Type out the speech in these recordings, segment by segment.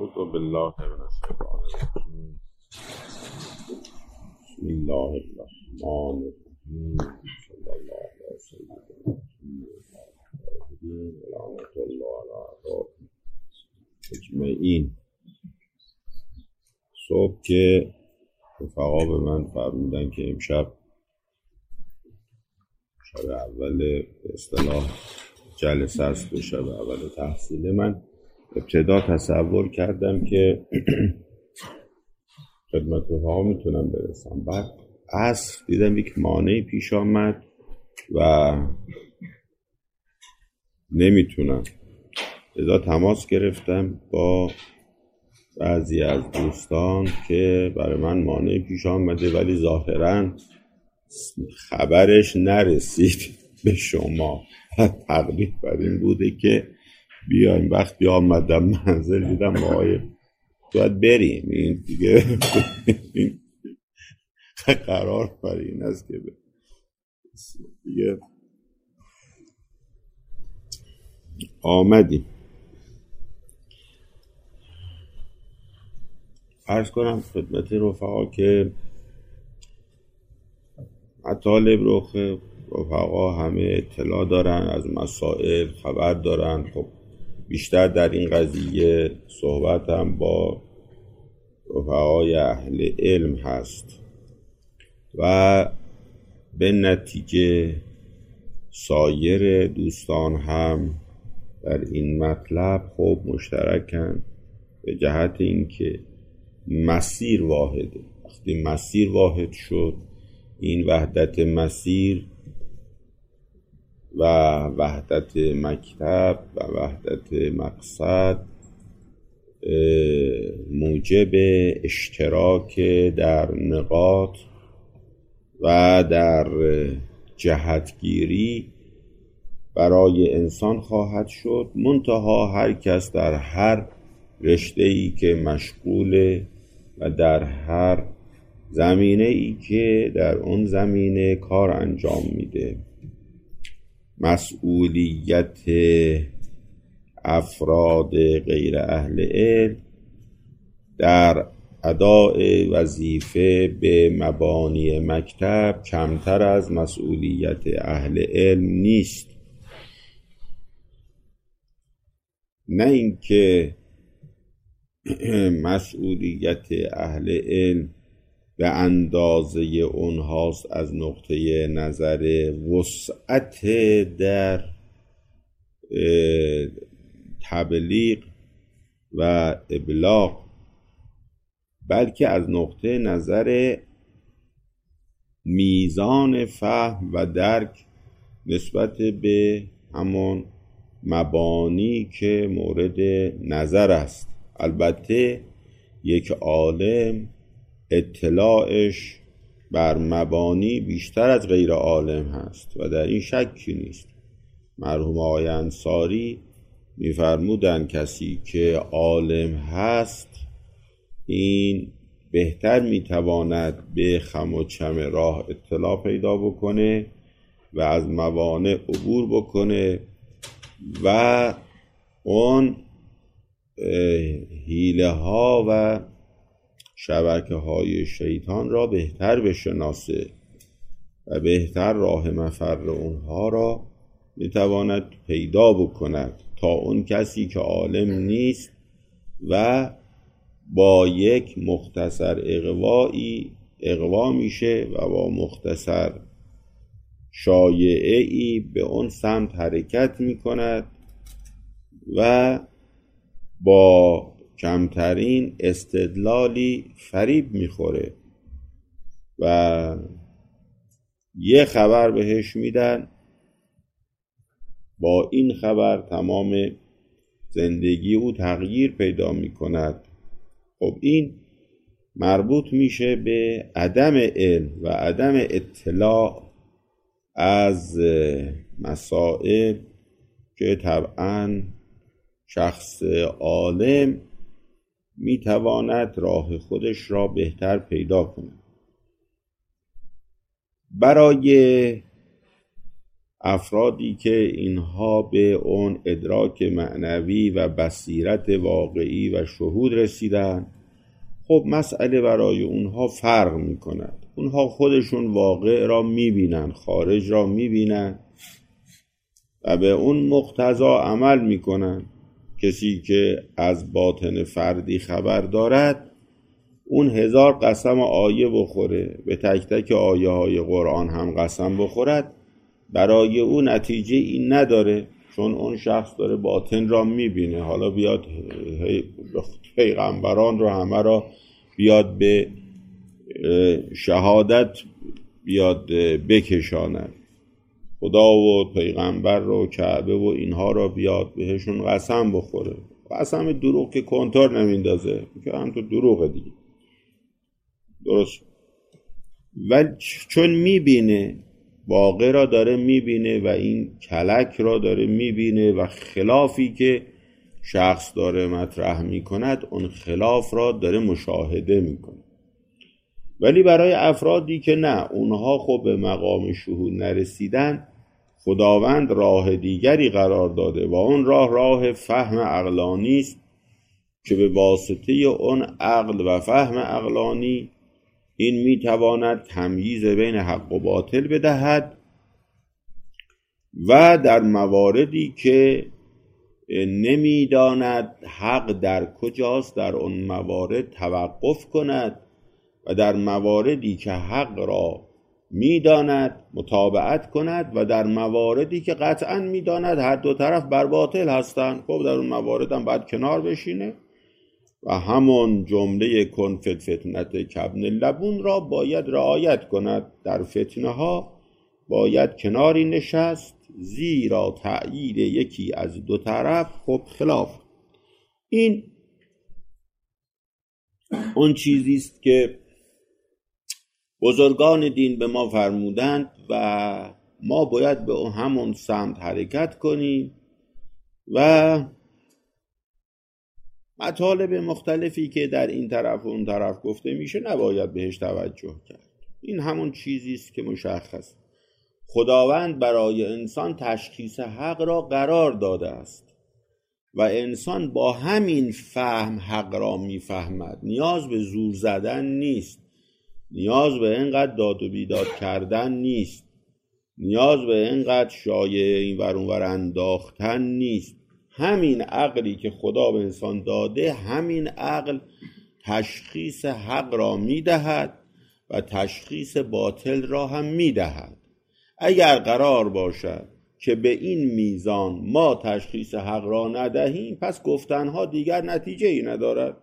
اعوذ بالله من الشیطان الرجیم. بسم الله الرحمن الرحیم. صلی الله علی سیدنا محمد و لعنت الله علی اعدائهم اجمعین. صبح که رفقا به من فرمودن که امشب شب اول به اصطلاح جلسه است و شب اول تحصیل، من ابتدا تصور کردم که خدمت رفقا میتونم برسم. بعد عصر دیدم یک مانعی پیش آمد و نمیتونم. لذا تماس گرفتم با بعضی از دوستان که برای من مانعی پیش آمده ولی ظاهراً خبرش نرسید به شما. تقریبا بر این بوده که بیایم. وقتی آمدم منزل دیدم آقای باید بریم، این دیگه قرار بر این است که دیگه آمدیم. عرض کنم خدمت رفقا که مطالب رفقا همه اطلاع دارن، از مسائل خبر دارن. خب بیشتر در این قضیه صحبت هم با رفقای اهل علم هست و به نتیجه سایر دوستان هم در این مطلب خب مشترکن به جهت اینکه مسیر واحده. وقتی مسیر واحد شد، این وحدت مسیر و وحدت مکتب و وحدت مقصد موجب اشتراک در نقاط و در جهتگیری برای انسان خواهد شد. منتها هر کس در هر رشته‌ای که مشغوله و در هر زمینه‌ای که در اون زمینه کار انجام میده، مسئولیت افراد غیر اهل علم در اداء وظیفه به مبانی مکتب کمتر از مسئولیت اهل علم نیست. نه اینکه مسئولیت اهل علم به اندازه اونهاست از نقطه نظر وسعت در تبلیغ و ابلاغ، بلکه از نقطه نظر میزان فهم و درک نسبت به همون مبانی که مورد نظر است. البته یک عالم اطلاعش بر مبانی بیشتر از غیر عالم هست و در این شکی نیست. مرحوم آقای انصاری می‌فرمودند کسی که عالم هست این بهتر میتواند به خم و چم راه اطلاع پیدا بکنه و از موانع عبور بکنه و اون حیله ها و شبکه های شیطان را بهتر بشناسه و بهتر راه مفر اونها را میتواند پیدا بکند تا اون کسی که عالم نیست و با یک مختصر اغوا میشه و با مختصر شایعه‌ای به اون سمت حرکت میکند و با کمترین استدلالی فریب میخوره و یه خبر بهش میدن، با این خبر تمام زندگی او تغییر پیدا میکند. خب این مربوط میشه به عدم علم و عدم اطلاع از مسائل که طبعاً شخص عالم میتواند راه خودش را بهتر پیدا کند. برای افرادی که اینها به اون ادراک معنوی و بصیرت واقعی و شهود رسیدن، خب مسئله برای اونها فرق میکند. اونها خودشون واقع را میبینن، خارج را میبینن و به اون مقتضا عمل میکنن. کسی که از باطن فردی خبر دارد، اون 1000 قسم آیه بخوره، به تک تک آیه های قرآن هم قسم بخورد، برای او نتیجه این نداره، چون اون شخص داره باطن را میبینه. حالا بیاد پیغمبران رو همه را بیاد به شهادت بیاد بکشاند، خدا و پیغمبر رو، کعبه و اینها را بیاد بهشون قسم بخوره. قسم دروغ که کنتور نمیندازه، که هم تو دروغه دیگه، درست. و چون میبینه، واقع را داره میبینه و این کلک را داره میبینه و خلافی که شخص داره مطرح میکند اون خلاف را داره مشاهده میکنه. ولی برای افرادی که نه، اونها خب به مقام شهود نرسیدن، خداوند راه دیگری قرار داده و اون راه فهم عقلانی است که به واسطه اون عقل و فهم عقلانی این میتواند تمییز بین حق و باطل بدهد و در مواردی که نمیداند حق در کجاست در اون موارد توقف کند و در مواردی که حق را میداند متابعت کند و در مواردی که قطعا میداند هر دو طرف بر باطل هستند، خب در اون موارد هم باید کنار بشینه و همون جمله کن فتنت کابن لبون را باید رعایت کند. در فتنه ها باید کناری نشست، زیرا تأیید یکی از دو طرف خب خلاف. این اون چیزی است که بزرگان دین به ما فرمودند و ما باید به همون سمت حرکت کنیم و مطالب مختلفی که در این طرف و اون طرف گفته میشه نباید بهش توجه کرد. این همون چیزی است که مشخص خداوند برای انسان تشخیص حق را قرار داده است و انسان با همین فهم حق را میفهمد. نیاز به زور زدن نیست، نیاز به اینقدر داد و بیداد کردن نیست، نیاز به اینقدر شایعه این ور اون ور انداختن نیست. همین عقلی که خدا به انسان داده، همین عقل تشخیص حق را میدهد و تشخیص باطل را هم میدهد. اگر قرار باشد که به این میزان ما تشخیص حق را ندهیم، پس گفتنها دیگر نتیجه ای ندارد.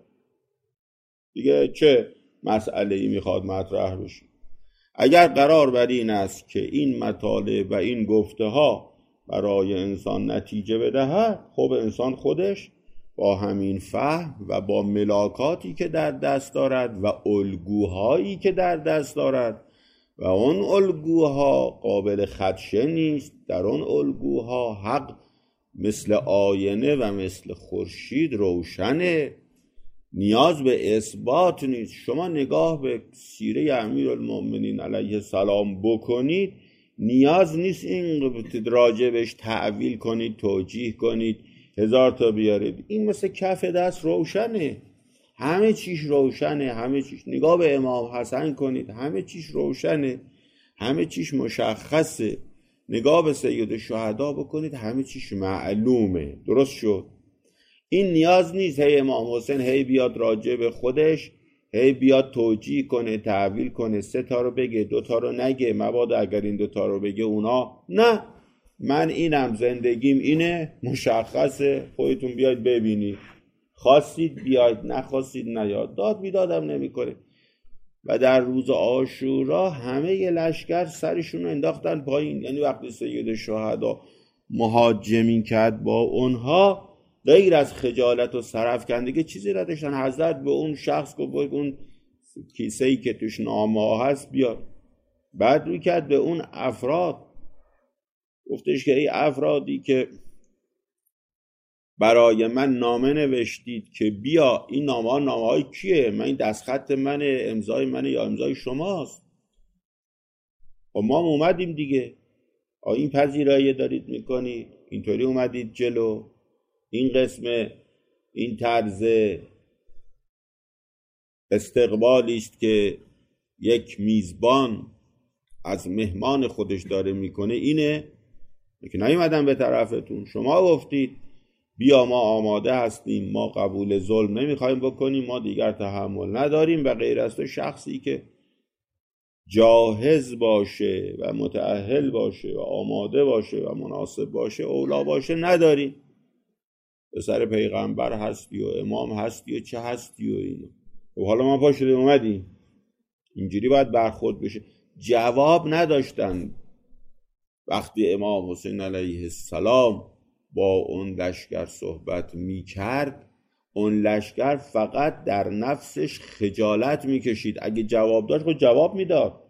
دیگه چه مسئله ای میخواد مطرح بشه؟ اگر قرار بر این است که این مطالب و این گفته ها برای انسان نتیجه بدهد، خب انسان خودش با همین فهم و با ملاکاتی که در دست دارد و الگوهایی که در دست دارد و اون الگوها قابل خدشه نیست، در اون الگوها حق مثل آینه و مثل خورشید روشنه، نیاز به اثبات نیست. شما نگاه به سیره امیرالمؤمنین علیه السلام بکنید، نیاز نیست این راجبش تعویل کنید، توجیه کنید، 1000 تا بیارید. این مثل کف دست روشنه، همه چیش روشنه، همه چیش. نگاه به امام حسن کنید، همه چیش روشنه، همه چیش مشخصه. نگاه به سید الشهدا بکنید، همه چیش معلومه. درست شد؟ این نیاز نیست هی امام حسین هی بیاد راجع به خودش هی بیاد توجیه کنه، تعویل کنه، 3 تا رو بگه 2 تا رو نگه، مبادا اگر این 2 تا رو بگه اونا نه، من اینم، زندگیم اینه، مشخصه، خودتون بیاید ببینید، خواستید بیاید، نخواستید نیاد. داد بیدادم نمیکنه. و در روز عاشورا همه ی لشکر سرشون انداختن پایین. یعنی وقتی سید الشهدا مهاجمی کرد با اونها، غیر از خجالت و سرافکندگی چیزی نداشتن. حضرت به اون شخص گفت اون کیسه‌ای که توش نامه هست بیار. بعد روی کرد به اون افراد، گفتش که ای افرادی که برای من نامه نوشتید که بیا، این نامه های کیه؟ من این دستخط منه، امضای منه یا امضای شماست؟ و ما اومدیم دیگه. این پذیرایی دارید میکنید، اینطوری اومدید جلو. این قسم، این طرز استقبالی است که یک میزبان از مهمان خودش داره میکنه. اینه که نیومدن به طرفتون، شما گفتید بیا ما آماده هستیم، ما قبول ظلم نمیخوایم بکنیم، ما دیگر تحمل نداریم و غیر از تو شخصی که جاهز باشه و متأهل باشه و آماده باشه و مناسب باشه، اولا باشه، نداریم. پسر پیغمبر هستی و امام هستی و چه هستی و اینو. و حالا ما پا شده اومدیم، اینجوری باید برخورد بشه. جواب نداشتن وقتی امام حسین علیه السلام با اون لشکر صحبت میکرد. اون لشکر فقط در نفسش خجالت میکشید. اگه جواب داشت خود جواب میداد.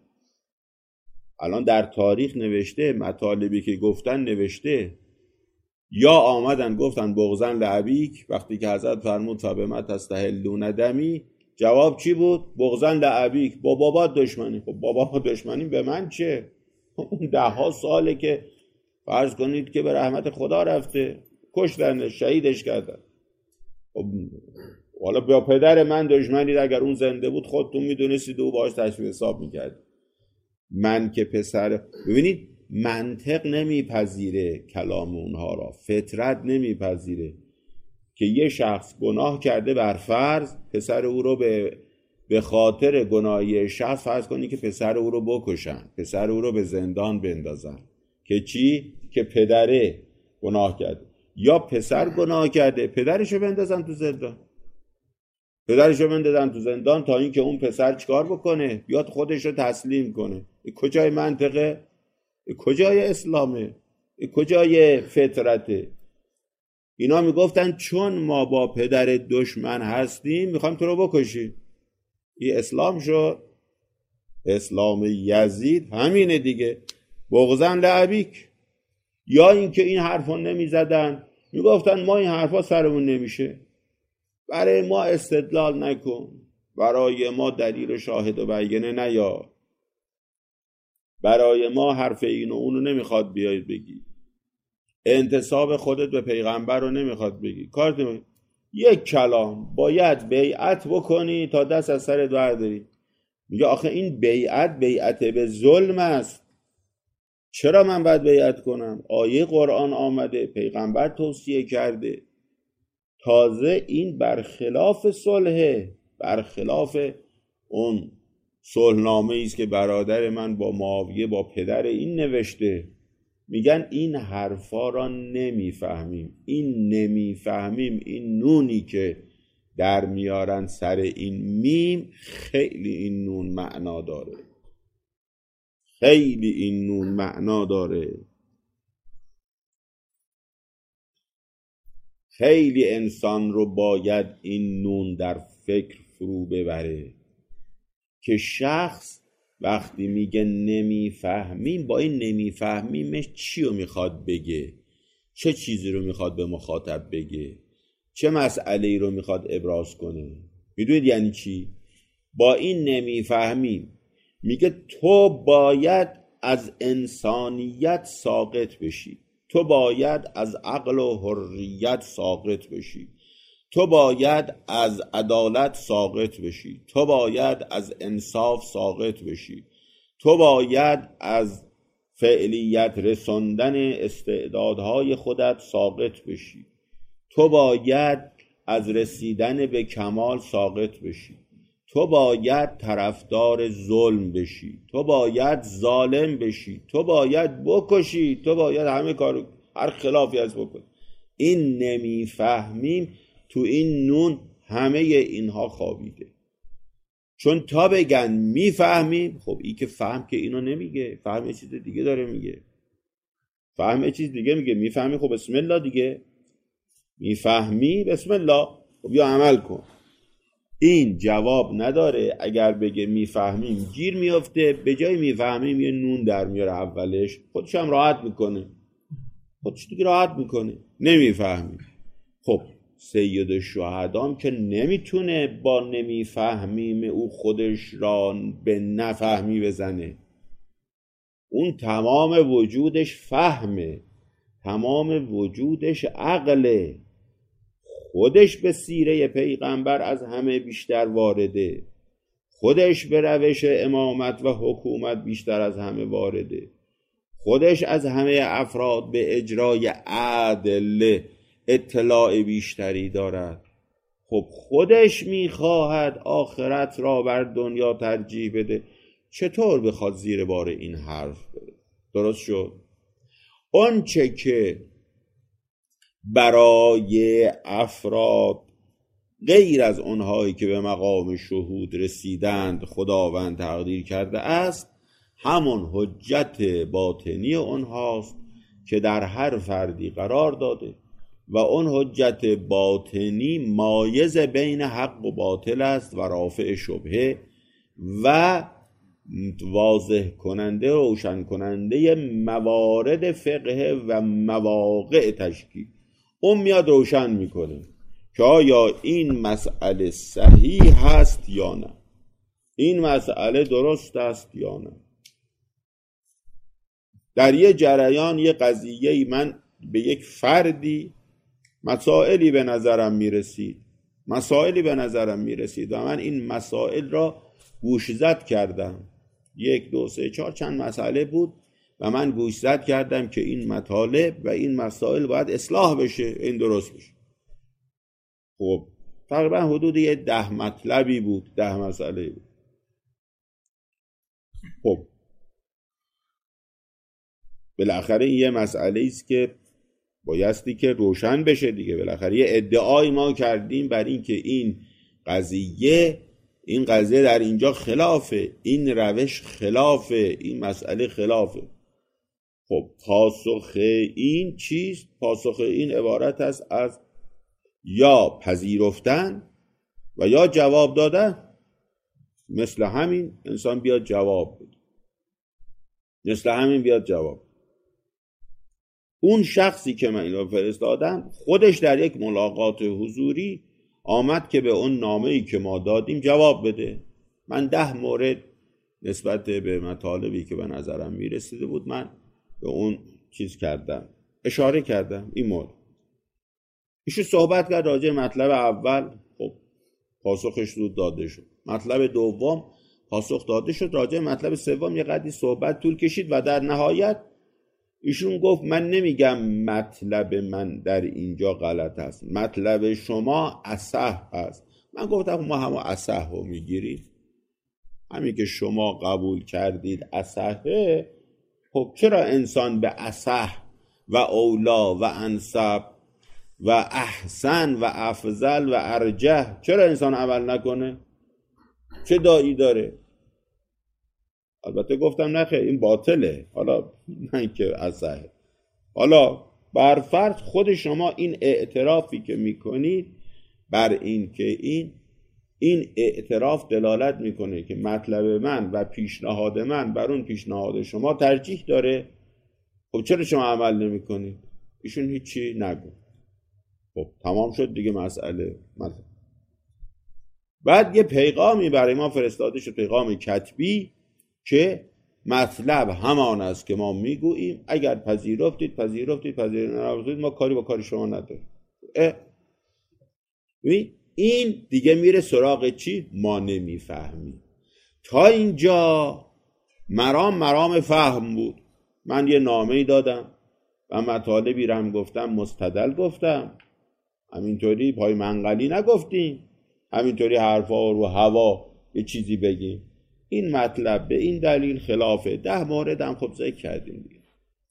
الان در تاریخ نوشته، مطالبی که گفتن نوشته، یا آمدن گفتن بغضن لعبیک، وقتی که حضرت فرمود فبما تستحلون دمی، جواب چی بود؟ بغضن لعبیک، با بابا دشمنی. خب بابا دشمنی به من چه؟ اون 10 ساله که فرض کنید که به رحمت خدا رفته، کشتنش، شهیدش کردن. خب حالا با پدر من دشمنید، اگر اون زنده بود خودتون میدونستید و باهاش تشریح حساب میکرد. من که پسر، ببینید منطق نمیپذیره کلام اونها را، فطرت نمیپذیره که یه شخص گناه کرده بر فرض، پسر او رو به خاطر گناهی شخص فرض کنی که پسر او رو بکشن، پسر او رو به زندان بندازن. که چی؟ که پدره گناه کرده. یا پسر گناه کرده پدرشو بندازن تو زندان، پدرشو بندازن تو زندان تا اینکه اون پسر چیکار بکنه؟ بیاد خودش رو تسلیم کنه. این کجای منطقه؟ این کجای اسلامه؟ این کجای فطرته؟ اینا میگفتن چون ما با پدر دشمن هستیم میخوایم تو رو بکشیم. این اسلام شد. اسلام یزید همینه دیگه، بغضن لعبیک. یا اینکه این حرفا نمیزدن، میگفتن ما این حرفا سرمون نمیشه، برای ما استدلال نکن، برای ما دلیل و شاهد و بیانه نیار، برای ما حرف این و اونو نمیخواد بیاید بگی، انتساب خودت به پیغمبر رو نمیخواد بگی. کارت یک کلام باید بیعت بکنی تا دست از سرت برداری. میگه آخه این بیعت به ظلم است. چرا من باید بیعت کنم؟ آیه قرآن آمده، پیغمبر توصیه کرده. تازه این برخلاف صلحه، برخلاف اون صلحنامه ایست که برادر من با معاویه با پدر این نوشته. میگن این حرفا را نمیفهمیم. این نمیفهمیم، این نونی که در میارن سر این میم، خیلی این نون معنا داره، خیلی این نون معنا داره. خیلی انسان رو باید این نون در فکر فرو ببره که شخص وقتی میگه نمیفهمیم، با این نمیفهمیمش چی رو میخواد بگه، چه چیزی رو میخواد به مخاطب بگه، چه مسئله‌ای رو میخواد ابراز کنه. میدونید یعنی چی؟ با این نمیفهمیم میگه تو باید از انسانیت ساقط بشی، تو باید از عقل و حریت ساقط بشی، تو باید از عدالت ساقط بشی، تو باید از انصاف ساقط بشی، تو باید از فعلیت رساندن استعدادهای خودت ساقط بشی، تو باید از رسیدن به کمال ساقط بشی، تو باید طرفدار ظلم بشی، تو باید ظالم بشی، تو باید بکشی، تو باید همه کار، هر خلافی از بکنی. این نمیفهمیم تو این نون همه اینها خوابیده. چون تا بگن میفهمیم، خب این که فهم که اینو نمیگه، فهم یه چیز دیگه داره میگه، فهم یه چیز دیگه میگه. میفهمی خب بسم الله دیگه، میفهمی بسم الله، خب یا عمل کن. این جواب نداره. اگر بگه میفهمیم گیر میافته، به جای میفهمیم یه نون در میاره اولش، خودش هم راحت میکنه، خودش دیگه راحت میکنه. نمیفهمیم. خب سید الشهدام که نمیتونه با نمیفهمیم او خودش را به نفهمی بزنه. اون تمام وجودش فهمه، تمام وجودش عقله، خودش به سیره پیغمبر از همه بیشتر وارده، خودش به روش امامت و حکومت بیشتر از همه وارده، خودش از همه افراد به اجرای عدل اطلاع بیشتری دارد. خب خودش میخواهد آخرت را بر دنیا ترجیح بده، چطور بخواد زیر بار این حرف بره؟ درست شد؟ اون چه که برای افراد غیر از اونهایی که به مقام شهود رسیدند خداوند تقدیر کرده است، همون حجت باطنی اونهاست که در هر فردی قرار داده و اون حجت باطنی مایز بین حق و باطل است و رافع شبهه و واضح کننده، روشن کننده موارد فقه و مواقع تشکیل. اون میاد روشن میکنه که آیا این مسئله صحیح هست یا نه، این مسئله درست است یا نه. در یه جریان یه قضیه‌ای من به یک فردی مسائلی به نظرم میرسید و من این مسائل را گوشزد کردم. 1 2 3 4 چند مسئله بود و من گوشزد کردم که این مطالب و این مسائل باید اصلاح بشه، این درست بشه. خب تقریبا حدود 10 مطلبی بود، 10 مسئله بود. خب بالاخره این یه مسئله است که بایستی که روشن بشه دیگه. بالاخره یه ادعای ما کردیم بر این که این قضیه در اینجا خلافه، این روش خلافه، این مسئله خلافه. خب پاسخ این چیست؟ پاسخ این عبارت است از یا پذیرفتن و یا جواب دادن. مثل همین انسان بیاد جواب بده، اون شخصی که من اینو فرستادم خودش در یک ملاقات حضوری آمد که به اون نامه‌ای که ما دادیم جواب بده. من 10 مورد نسبت به مطالبی که به نظرم میرسیده بود من به اون اشاره کردم. این مورد ایشون صحبت کرد راجع مطلب اول، خب پاسخش رو داده شد. مطلب دوم پاسخ داده شد. راجع مطلب سوم یه قدری صحبت طول کشید و در نهایت ایشون گفت من نمیگم مطلب من در اینجا غلط است، مطلب شما اصح است. من گفتم ما هم اصح رو میگیریم، همین که شما قبول کردید اصحه، خب چرا انسان به اصح و اولا و انسب و احسن و افضل و ارجح چرا انسان عمل نکنه؟ چه داعی داره؟ البته گفتم نخیر این باطله، حالا نه که اصحه. حالا بر فرض خود شما این اعترافی که میکنید بر این که این اعتراف دلالت میکنه که مطلب من و پیشنهاد من بر اون پیشنهاد شما ترجیح داره، خب چرا شما عمل نمیکنید؟ ایشون هیچی نگو. خب تمام شد دیگه مسئله. بعد یه پیغامی برای ما فرستاده شد، پیغام کتبی که مطلب همان است که ما میگوییم، اگر پذیرفتید نپذیرفتید ما کاری با کار شما نداریم. این دیگه میره سراغ چی؟ ما نمیفهمیم. تا اینجا مرام فهم بود. من یه نامه‌ای دادم و مطالبی رو هم گفتم، مستدل گفتم، همینطوری پای منقلی نگفتیم، همینطوری حرفا رو هوا یه چیزی بگیم. این مطلب به این دلیل خلافه. 10 مورد هم خب ذکر کردیم دیگه.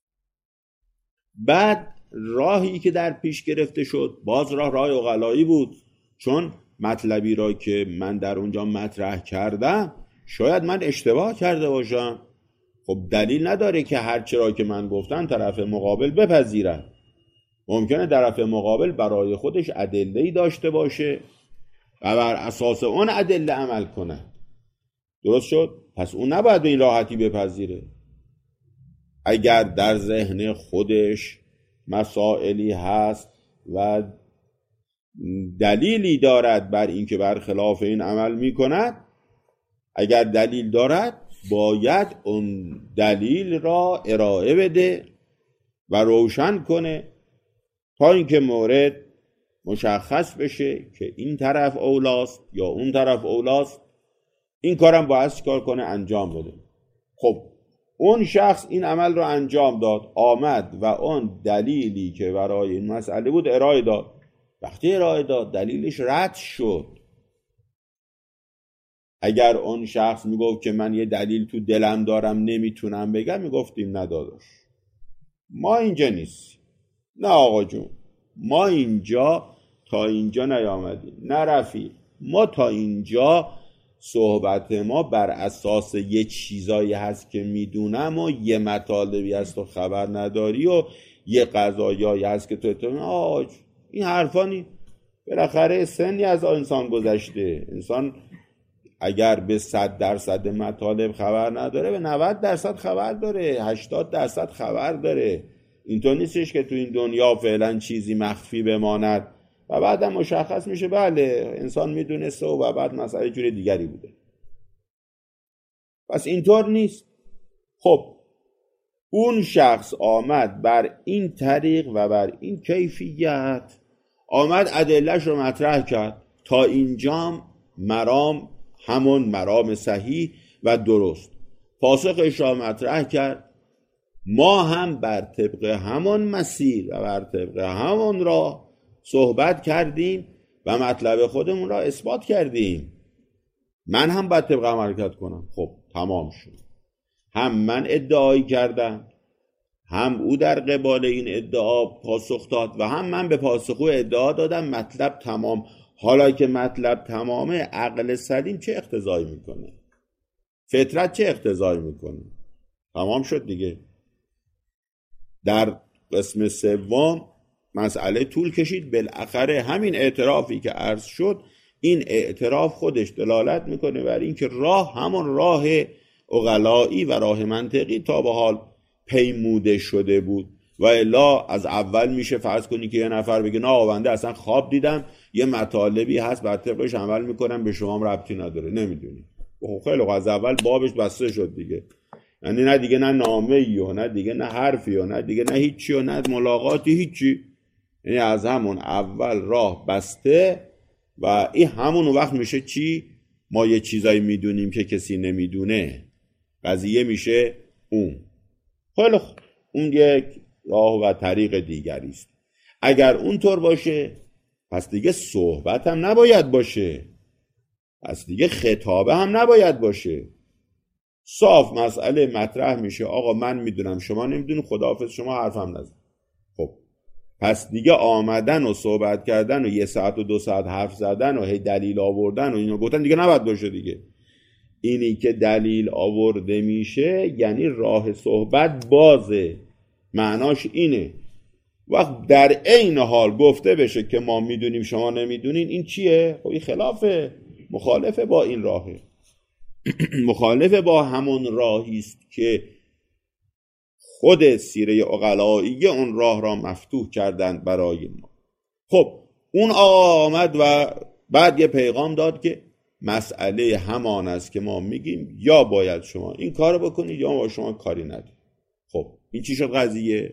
بعد راهی که در پیش گرفته شد باز راه عقلایی بود، چون مطلبی را که من در اونجا مطرح کردم شاید من اشتباه کرده باشم. خب دلیل نداره که هر چرا که من گفتم طرف مقابل بپذیرن. ممکنه طرف مقابل برای خودش ادله‌ای داشته باشه و بر اساس اون ادله عمل کنه. درست شد؟ پس اون نباید به این راحتی بپذیره. اگر در ذهن خودش مسائلی هست و دلیلی دارد بر اینکه برخلاف این عمل میکند، اگر دلیل دارد باید اون دلیل را ارائه بده و روشن کنه تا اینکه مورد مشخص بشه که این طرف اولاست یا اون طرف اولاست. این کارم باید چیکار کنه؟ انجام بده. خب اون شخص این عمل رو انجام داد، آمد و اون دلیلی که برای این مسئله بود ارائه داد. وقتی ارائه داد دلیلش رد شد. اگر اون شخص میگفت که من یه دلیل تو دلم دارم نمیتونم بگم، میگفتیم نه داداش، ما اینجا نیستیم، نه آقا جون، ما اینجا تا اینجا نیامدیم، نه رفیق، ما تا اینجا صحبت ما بر اساس یه چیزایی هست که میدونم و یه مطالبی هست تو خبر نداری و یه قضایایی هست که تو این حرفانی. بالاخره سنی از انسان گذشته. انسان اگر به 100% مطالب خبر نداره، به 90% خبر داره، 80% خبر داره. اینطور نیستش که تو این دنیا فعلا چیزی مخفی بماند و بعد هم مشخص میشه بله انسان میدونسته و بعد مسئله جور دیگری بوده. پس اینطور نیست. خب اون شخص آمد بر این طریق و بر این کیفیت آمد ادله‌اش رو مطرح کرد. تا اینجا مرام همون مرام صحیح و درست. پاسخش را مطرح کرد. ما هم بر طبق همون مسیر و بر طبق همون را صحبت کردیم و مطلب خودمون را اثبات کردیم. من هم باید طبق حرکت کنم. خب تمام شد. هم من ادعایی کردم، هم او در قبال این ادعا پاسخ داد و هم من به پاسخ او ادعا دادم. مطلب تمام. حالا که مطلب تمامه، عقل سلیم چه اقتضایی میکنه؟ فطرت چه اقتضایی میکنه؟ تمام شد دیگه. در قسم سوم مسئله طول کشید. بالاخره همین اعترافی که عرض شد، این اعتراف خودش دلالت میکنه بر این که راه همون راه عقلایی و راه منطقی تا به حال پیموده شده بود. و الا از اول میشه فرض کنی که یه نفر بگه نه بنده اصلا خواب دیدم، یه مطالبی هست بر طبقش عمل میکنم، به شما هم ربطی نداره، نمیدونی. خیلی از اول بابش بسته شد دیگه. یعنی نه دیگه نه نامه‌ای و نه دیگه نه حرفی و نه دیگه نه هیچی و نه ملاقاتی، هیچی. یعنی از همون اول راه بسته و این همون وقت میشه چی؟ ما یه چیزایی میدونیم که کسی نمیدونه. قضیه میشه اون. خیلی اون یک راه و طریق دیگری است. اگر اونطور باشه پس دیگه صحبت هم نباید باشه، پس دیگه خطابه هم نباید باشه. صاف مسئله مطرح میشه. آقا من میدونم شما نمیدونی، خداحافظ، شما حرفم نزن. خب پس دیگه آمدن و صحبت کردن و 1 ساعت و 2 ساعت حرف زدن و هی دلیل آوردن و اینو گفتن دیگه نباید باشه دیگه. اینی که دلیل آورده میشه یعنی راه صحبت بازه. معناش اینه. وقت در عین حال گفته بشه که ما میدونیم شما نمیدونین، این چیه؟ خب این خلافه، مخالفه با این راهه. مخالفه با همون راهی است که خود سیره عقلایی اون راه را مفتوح کردن برای ما. خب اون آمد و بعد یه پیغام داد که مسئله همان است که ما میگیم، یا باید شما این کارو بکنید یا با شما کاری ندید. خب این چی شد قضیه؟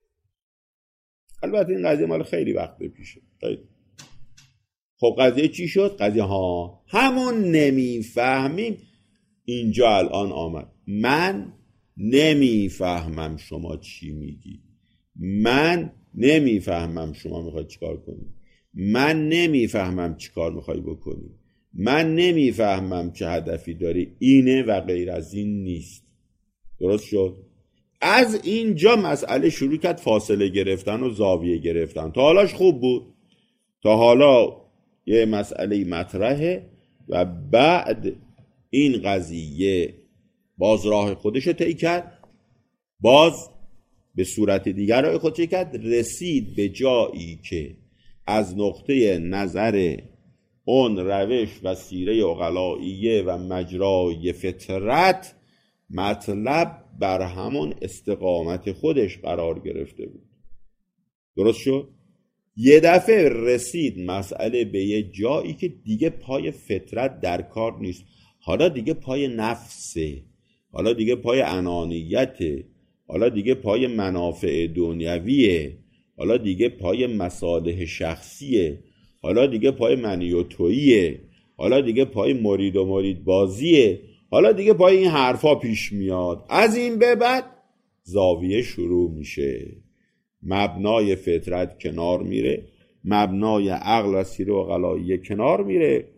البته این قضیه مال خیلی وقت پیشه. خب قضیه چی شد؟ قضیه همون نمیفهمیم اینجا الان آمد. من نمیفهمم شما چی میگی، من نمیفهمم شما میخوای چیکار کنی، من نمیفهمم چیکار میخوای بکنی، من نمیفهمم چه هدفی داری، اینه و غیر از این نیست. درست شد؟ از اینجا مسئله شروع کرد فاصله گرفتن و زاویه گرفتن. تا حالاش خوب بود، تا حالا یه مسئله مطرحه و بعد این قضیه باز راه خودش رو طی کرد، باز به صورت دیگر راه خودش کرد، رسید به جایی که از نقطه نظر اون روش و سیره عقلائیه و مجرای فطرت مطلب بر همون استقامت خودش قرار گرفته بود. درست شد؟ یه دفعه رسید مسئله به یه جایی که دیگه پای فطرت در کار نیست، حالا دیگه پای نفسه. حالا دیگه پای انانیته، حالا دیگه پای منافع دنیویه، حالا دیگه پای مصالح شخصیه، حالا دیگه پای منی و توییه، حالا دیگه پای مرید و مرید بازیه، حالا دیگه پای این حرفا پیش میاد. از این به بعد زاویه شروع میشه، مبنای فطرت کنار میره، مبنای عقل و سیر و غلاییه کنار میره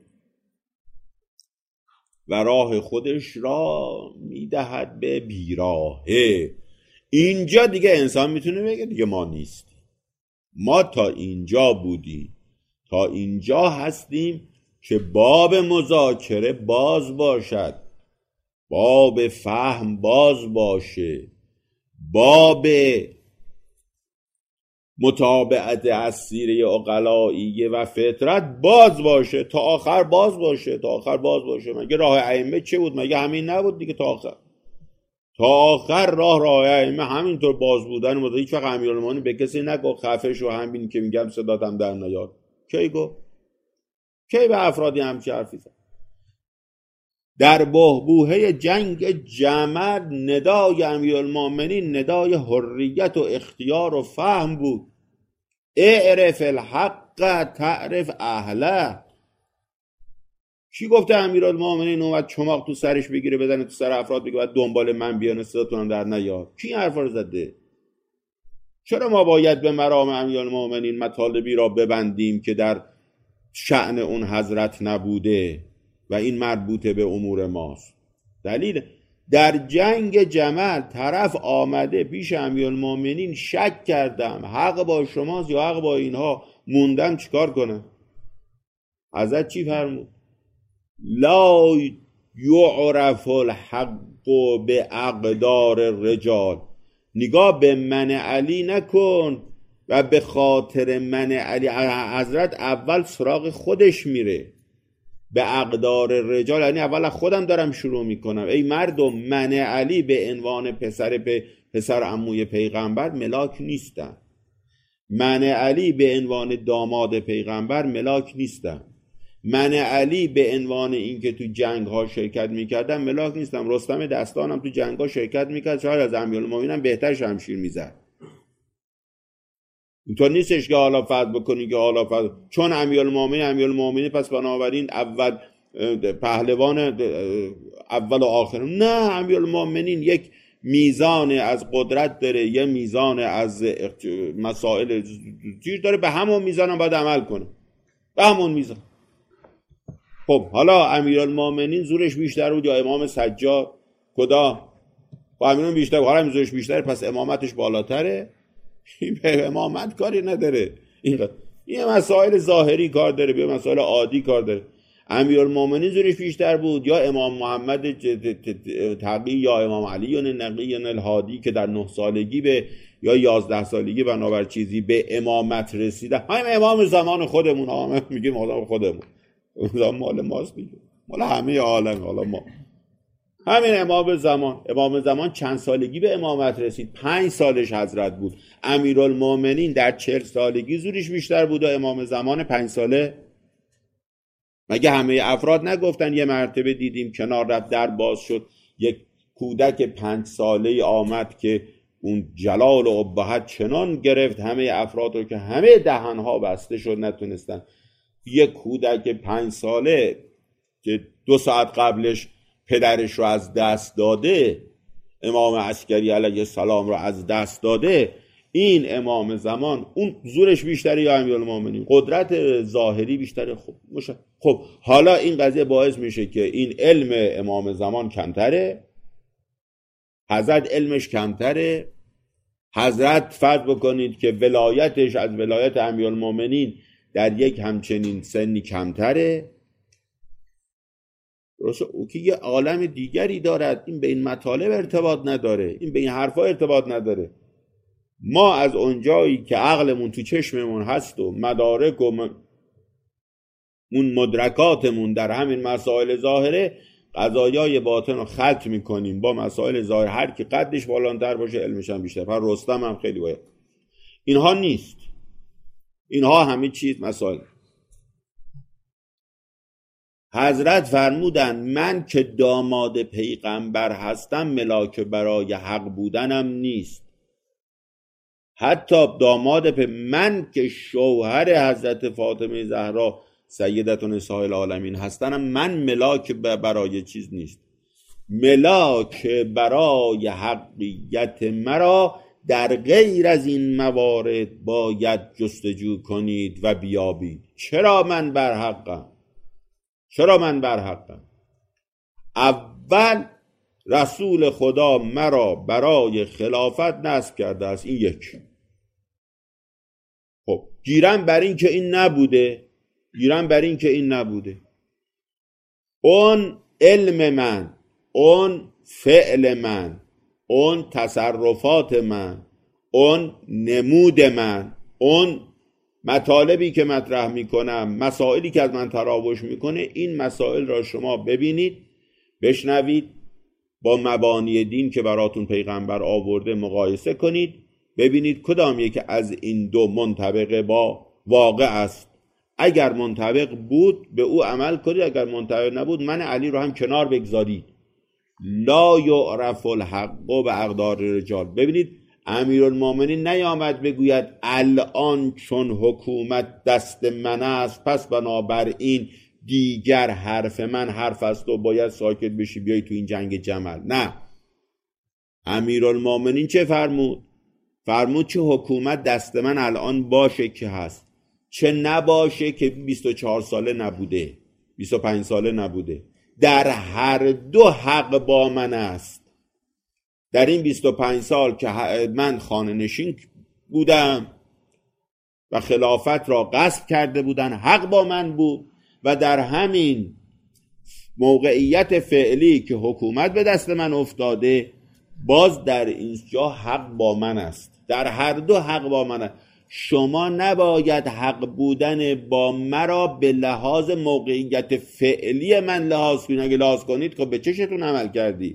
و راه خودش را میدهد به بیراهه. اینجا دیگه انسان میتونه بگه دیگه ما نیستیم، ما تا اینجا بودیم، تا اینجا هستیم که باب مذاکره باز باشد، باب فهم باز باشه، باب متابعت از سیره عقلائیه و فطرت باز باشه، تا آخر باز باشه، تا آخر باز باشه. مگه راه ائمه چه بود؟ مگه همین نبود دیگه؟ تا آخر، تا آخر راه ائمه همینطور باز بودن. مدد هیچ وقت امیرالمومنین به کسی نگفت خفه شو، همین که میگم صداتم در نیاد. کی گفت؟ کی به افرادی همچی حرفی زد؟ در بحبوحه جنگ جمل ندای امیرالمومنین ندای حریت و اختیار و فهم بود. اعرف الحق تعرف اهله. کی گفته امیرالمومنین اومد چماق تو سرش بگیره بزنه تو سر افراد بگه بعد دنبال من بیان صداتونم در نیاد؟ کی این حرفا رو زده؟ چرا ما باید به مرام امیرالمومنین مطالبی را ببندیم که در شأن اون حضرت نبوده و این مربوطه به امور ماست؟ دلیل در جنگ جمل طرف آمده پیش امیرالمومنین شک کردم حق با شماست یا حق با اینها، موندم چیکار کنم؟ حضرت چی فرمود؟ لا یعرف الحق به اقدار الرجال. نگاه به من علی نکن و به خاطر من علی. حضرت اول سراغ خودش میره. به اقدار رجال یعنی اول از خودم دارم شروع میکنم. ای مردم، من علی به عنوان پسر عموی پیغمبر ملاک نیستم. من علی به عنوان داماد پیغمبر ملاک نیستم. من علی به عنوان اینکه تو جنگ ها شرکت میکردم ملاک نیستم. رستم دستانم تو جنگ ها شرکت میکرد، شاید از امیرالمومنین بهتر شمشیر میزد. اینطور نیستش که حالا فرض بکنی که حالا فرض چون امیرالمومنین پس بنابراین اول پهلوان اول و آخر. نه، امیرالمومنین یک میزان از قدرت داره، یه میزان از مسائل چیز داره، به همون میزان هم باید عمل کنه، به همون میزان. خب حالا امیرالمومنین زورش بیشتر بود یا امام سجاد؟ کدام؟ خب امیرالمومنین بیشتر، حالا زورش بیشتره پس امامتش بالاتره. این به امامت کاری نداره، این مسائل ظاهری کار داره، به مسائل عادی کار داره. امیرالمومنین زورش بیشتر بود یا امام محمد تقی یا امام علی نقی الهادی که در 9 سالگی به یا 11 سالگی بنابر چیزی به امامت رسیده. همین امام زمان خودمون، همه میگیم آدم خودمون، مال ماست دیگه، مال همه عالم. حالا ما همین امام زمان چند سالگی به امامت رسید؟ 5 سالش حضرت بود. امیرالمومنین در 40 سالگی زورش بیشتر بود و امام زمان 5 ساله. مگه همه افراد نگفتن؟ یه مرتبه دیدیم کنار رفت در باز شد، یک کودک 5 ساله آمد که اون جلال و ابهت چنان گرفت همه افراد رو که همه دهنها بسته شد نتونستن. یک کودک 5 ساله که 2 ساعت قبلش پدرش رو از دست داده، امام عسکری علیه السلام رو از دست داده، این امام زمان اون زورش بیشتره یا امیرالمومنین؟ قدرت ظاهری بیشتره. خب حالا این قضیه باعث میشه که این علم امام زمان کمتره، حضرت علمش کمتره. حضرت فرض بکنید که ولایتش از ولایت امیرالمومنین در یک همچنین سنی کمتره. درسته؟ او که یه عالم دیگری دارد، این به این مطالب ارتباط نداره، این به این حرفا ارتباط نداره. ما از اونجایی که عقلمون تو چشممون هست و مدارک و اون مدرکاتمون در همین مسائل ظاهره، قضایای باطن رو خلط میکنیم با مسائل ظاهر. هر کی قدش بالاتر باشه علمش هم بیشتر. پر رستم هم خیلی باید. اینها نیست، اینها همه چیز مسائل حضرت فرمودن من که داماد پیغمبر هستم ملاک برای حق بودنم نیست. حتی داماد من که شوهر حضرت فاطمه زهرا سیدة نساء العالمین هستنم من ملاک برای چیز نیست. ملاک برای حقیقت مرا در غیر از این موارد باید جستجو کنید و بیابید. چرا من برحقم؟ اول رسول خدا مرا برای خلافت نصب کرده است، این یک. خب گیرم بر این که این نبوده. اون علم من، اون فعل من، اون تصرفات من، اون نمود من، اون مطالبی که مطرح میکنم، مسائلی که از من تراوش میکنه، این مسائل را شما ببینید، بشنوید، با مبانی دین که براتون پیغمبر آورده مقایسه کنید، ببینید کدام یک از این دو منطبق با واقع است. اگر منطبق بود به او عمل کنید، اگر منطبق نبود من علی رو هم کنار بگذارید. لا یعرف الحق و اقدار رجال. ببینید امیرالمومنین نیامد بگوید الان چون حکومت دست من است پس بنابراین دیگر حرف من حرف است و باید ساکت بشی بیای تو این جنگ جمل. نه، امیرالمومنین چه فرمود؟ فرمود چه حکومت دست من الان باشه که هست، چه نباشه که 24 ساله نبوده، 25 ساله نبوده. در هر دو حق با من است. در این 25 سال که من خانه نشین بودم و خلافت را غصب کرده بودن حق با من بود، و در همین موقعیت فعلی که حکومت به دست من افتاده باز در اینجا حق با من است. در هر دو حق با من است. شما نباید حق بودن با مرا به لحاظ موقعیت فعلی من لحاظ کنید. اگه لحاظ کنید که به چشتون عمل کردی؟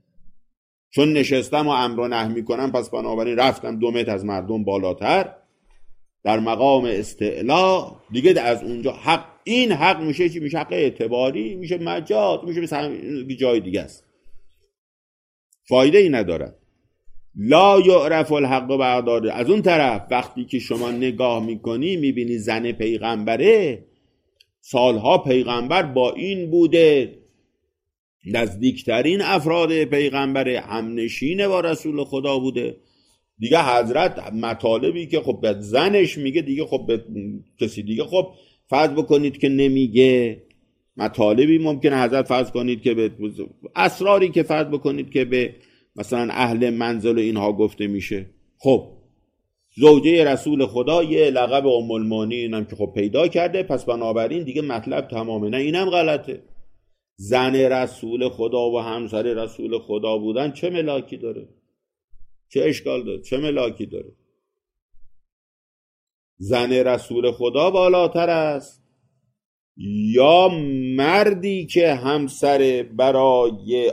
چون نشستم و امر و نهی میکنم پس بنابراین رفتم 2 متر از مردم بالاتر در مقام استعلا دیگه از اونجا حق. این حق میشه چی؟ میشه حق اعتباری، میشه مجاز، میشه مثلا جای دیگه است، فایده ای نداره. لا یعرف الحق و اقدار. از اون طرف وقتی که شما نگاه میکنی میبینی زن پیغمبره، سالها پیغمبر با این بوده، نزدیکترین افراد پیغمبره، همنشینه با رسول خدا بوده دیگه. حضرت مطالبی که خب به زنش میگه دیگه خب به کسی دیگه خب فرض بکنید که نمیگه. مطالبی ممکنه حضرت فرض کنید که به اسراری که فرض بکنید که به مثلا اهل منزل و اینها گفته میشه. خب زوجه رسول خدا یه لقب ام المؤمنین هم که خب پیدا کرده، پس بنابراین دیگه مطلب تمامه. نه اینم غلطه. زن رسول خدا و همسر رسول خدا بودن چه ملاکی داره؟ چه اشکال داره؟ چه ملاکی داره؟ زن رسول خدا بالاتر است یا مردی که همسر برای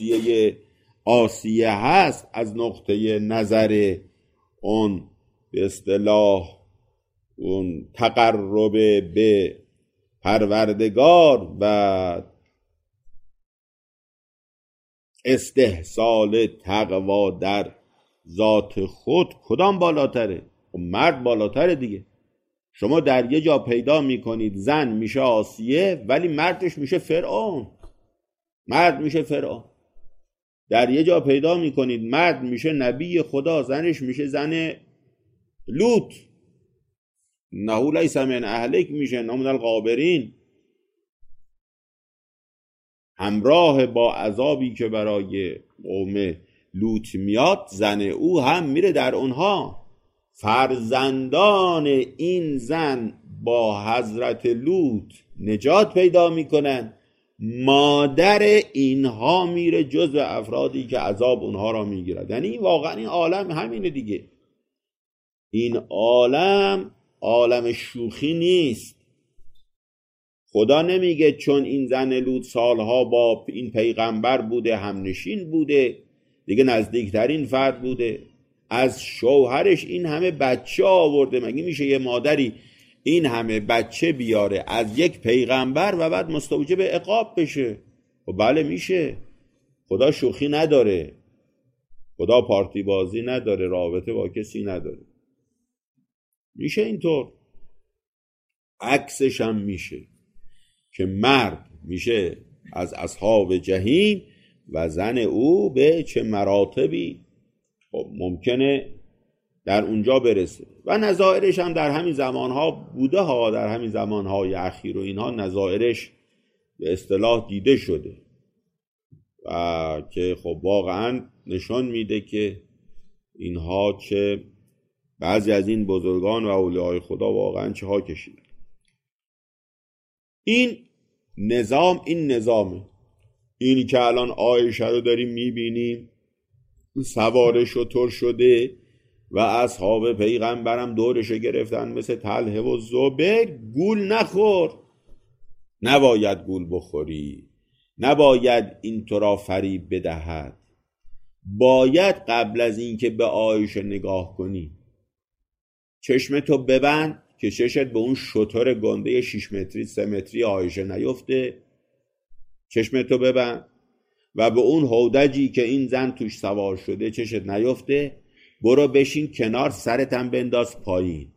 آسیه هست از نقطه نظر اون به اصطلاح اون تقرب به پروردگار و استحصال تقوا در ذات خود کدام بالاتره؟ مرد بالاتره دیگه. شما در یه جا پیدا میکنید زن میشه آسیه ولی مردش میشه فرعون. مرد میشه فرعون. در یه جا پیدا میکنید مرد میشه نبی خدا، زنش میشه زن لوط. نهو لیس من اهلک میشه، نمون الغابرین. همراه با عذابی که برای قوم لوط میاد زن او هم میره در اونها. فرزندان این زن با حضرت لوط نجات پیدا میکنن، مادر اینها میره جزو افرادی که عذاب اونها را میگیرد. یعنی واقعا این عالم همینه دیگه. این عالم شوخی نیست. خدا نمیگه چون این زن لوط سالها با این پیغمبر بوده، همنشین بوده، دیگه نزدیکترین فرد بوده، از شوهرش این همه بچه آورده. مگه میشه یه مادری این همه بچه بیاره از یک پیغمبر و بعد مستوجب عقاب بشه؟ و بله میشه. خدا شوخی نداره، خدا پارتی بازی نداره، رابطه با کسی نداره. میشه اینطور. عکسش هم میشه که مرد میشه از اصحاب جحیم و زن او به چه مراتبی خب ممکنه در اونجا برسه. و نظائرش هم در همین زمانها بوده ها، در همین زمانهای اخیر و اینها نظائرش به اصطلاح دیده شده و که خب واقعا نشان میده که اینها چه بعضی از این بزرگان و اولیاء خدا واقعا چه ها کشیدن. این نظامه. اینی که الان عایشه رو داریم میبینیم سوار شتر شده و اصحاب پیغمبرم دورشو گرفتن مثل طلحه و زبیر. گول نخور، نباید گول بخوری، نباید این تو را فریب بدهد. باید قبل از این که به عایشه نگاه کنی چشمتو ببند که چشت به اون شتر گنده 6 متری 3 متری عایشه نیفته. چشمتو ببند و به اون هودجی که این زن توش سوار شده چشت نیفته. برو بشین کنار، سرتم بنداز پایین،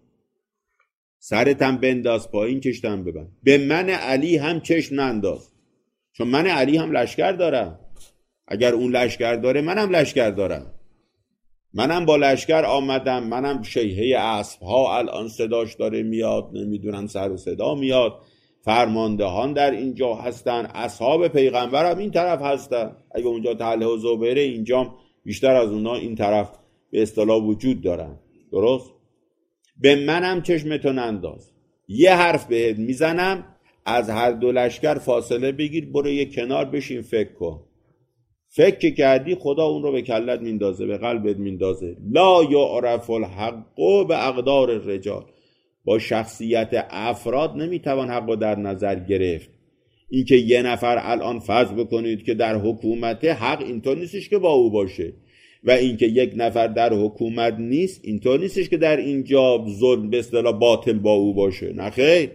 سرتم بنداز پایین، چشتم ببند. به من علی هم چشم ننداز، چون من علی هم لشکر دارم. اگر اون لشکر داره منم لشکر دارم، منم با لشکر آمدم، منم شیهه اسب ها الان صداش داره میاد، نمیدونم سر و صدا میاد، فرماندهان در اینجا هستن، اصحاب پیغمبر هم این طرف هستن. اگه اونجا طلحه و زبیره، اینجا بیشتر از اونا این طرف به اصطلاح وجود دارن. درست؟ به منم چشمتو ننداز. یه حرف بهت میزنم، از هر دو لشکر فاصله بگیر، برو یه کنار بشین فکر کن. فکر کردی خدا اون رو به کلت میندازه، به قلبت میندازه. لا یعرف الحق به اقدار الرجال. با شخصیت افراد نمیتوان حق رو در نظر گرفت. این که یه نفر الان فرض بکنید که در حکومت، حق اینطور نیستش که با او باشه، و این که یک نفر در حکومت نیست اینطور نیستش که در اینجا ظلم به اصطلاح باطل با او باشه. نه خیر.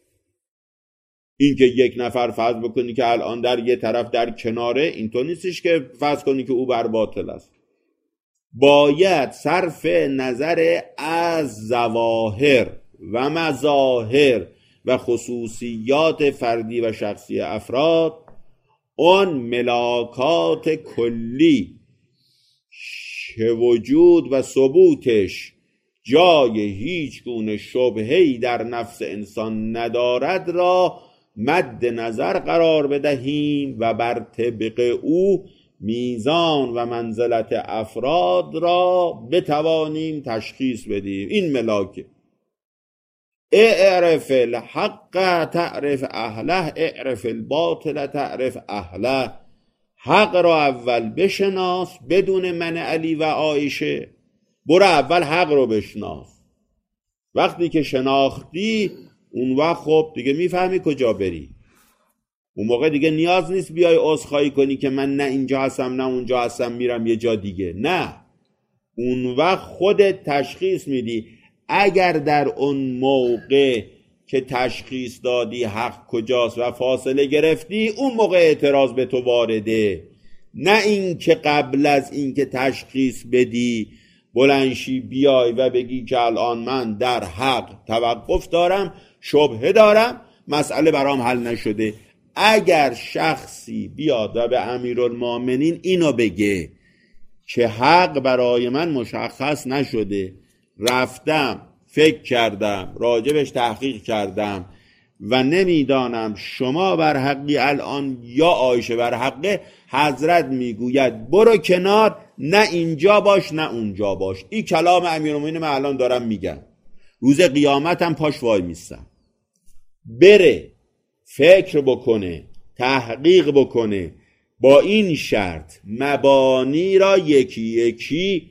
این که یک نفر فرض بکنی که الان در یه طرف در کناره، اینطور نیستش که فرض کنی که او بر باطل است. باید صرف نظر از ظواهر و مظاهر و خصوصیات فردی و شخصی افراد، اون ملاکات کلی که وجود و ثبوتش جای هیچ گونه شبهه‌ای در نفس انسان ندارد را مد نظر قرار بدهیم و بر طبق او میزان و منزلت افراد را بتوانیم تشخیص بدیم. این ملاکه. اعرف الحق تعرف اهله، اعرف الباطل تعرف اهله. حق را اول بشناس بدون من علی و عایشه. برو اول حق رو بشناس. وقتی که شناختی اون وقت خب دیگه میفهمی کجا بری. اون موقع دیگه نیاز نیست بیای عذرخواهی کنی که من نه اینجا هستم نه اونجا هستم، میرم یه جا دیگه. نه، اون وقت خودت تشخیص میدی. اگر در اون موقع که تشخیص دادی حق کجاست و فاصله گرفتی، اون موقع اعتراض به تو وارده. نه این که قبل از این که تشخیص بدی بلنشی بیای و بگی که الان من در حق توقف دارم، شبهه دارم، مسئله برام حل نشده. اگر شخصی بیاد و به امیرالمومنین اینو بگه که حق برای من مشخص نشده، رفتم فکر کردم راجبش تحقیق کردم و نمیدانم شما بر حقی الان یا عایشه بر حقه، حضرت میگوید برو کنار، نه اینجا باش نه اونجا باش. این کلام امیرالمومنین من الان دارم میگم. روز قیامت هم پاش وای میستم. بره فکر بکنه، تحقیق بکنه، با این شرط مبانی را یکی یکی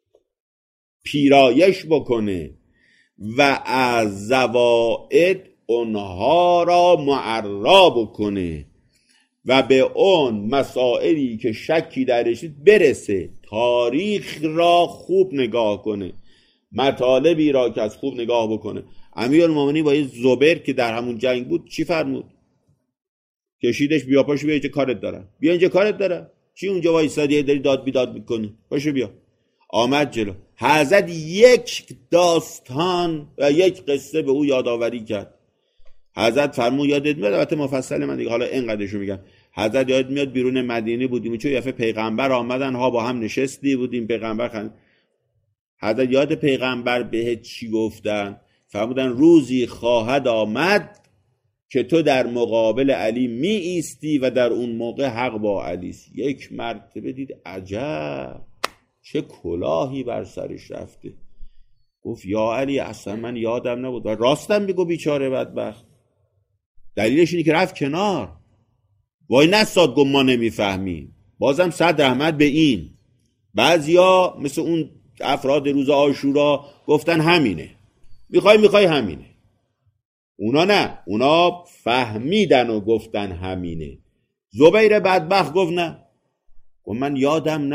پیرایش بکنه و از زوائد اونها را معرا بکنه و به اون مسائلی که شکی درش برسه. تاریخ را خوب نگاه کنه، مطالبی را که از خوب نگاه بکنه. امیرالمومنین با این زبیر که در همون جنگ بود چی فرمود؟ کشیدش، بیا پاشو بیا اینجا کارت دارم، بیا اینجا کارت دارم، چی اونجا وایسادی داری داد بیداد میکنی، پاشو بیا. آمد جلو، حضرت یک داستان و یک قصه به او یادآوری کرد. حضرت فرمود یادت میاد، البته مفصل من دیگه حالا اینقدرشو میگم، حضرت یادت میاد بیرون مدینه بودیم، چون یه پیغمبر آمدن ها، با هم نشستی بودیم، پیغمبر حضرت یاد پیغمبر بهت چی گفتن؟ فرمودن روزی خواهد آمد که تو در مقابل علی می ایستی و در اون موقع حق با علی است. یک مرتبه دید عجب چه کلاهی بر سرش رفته. گفت یا علی اصلا من یادم نبود. و راستم بگو بیچاره بدبخت. دلیلش اینه که رفت کنار. وای نساد گفت ما نمیفهمیم. بازم صد رحمت به این. بعضیا مثل اون افراد روز عاشورا گفتن همینه. میخوای همینه. اونا نه، اونا فهمیدن و گفتن همینه. زبیر بدبخت گفت نه، گفت من یادم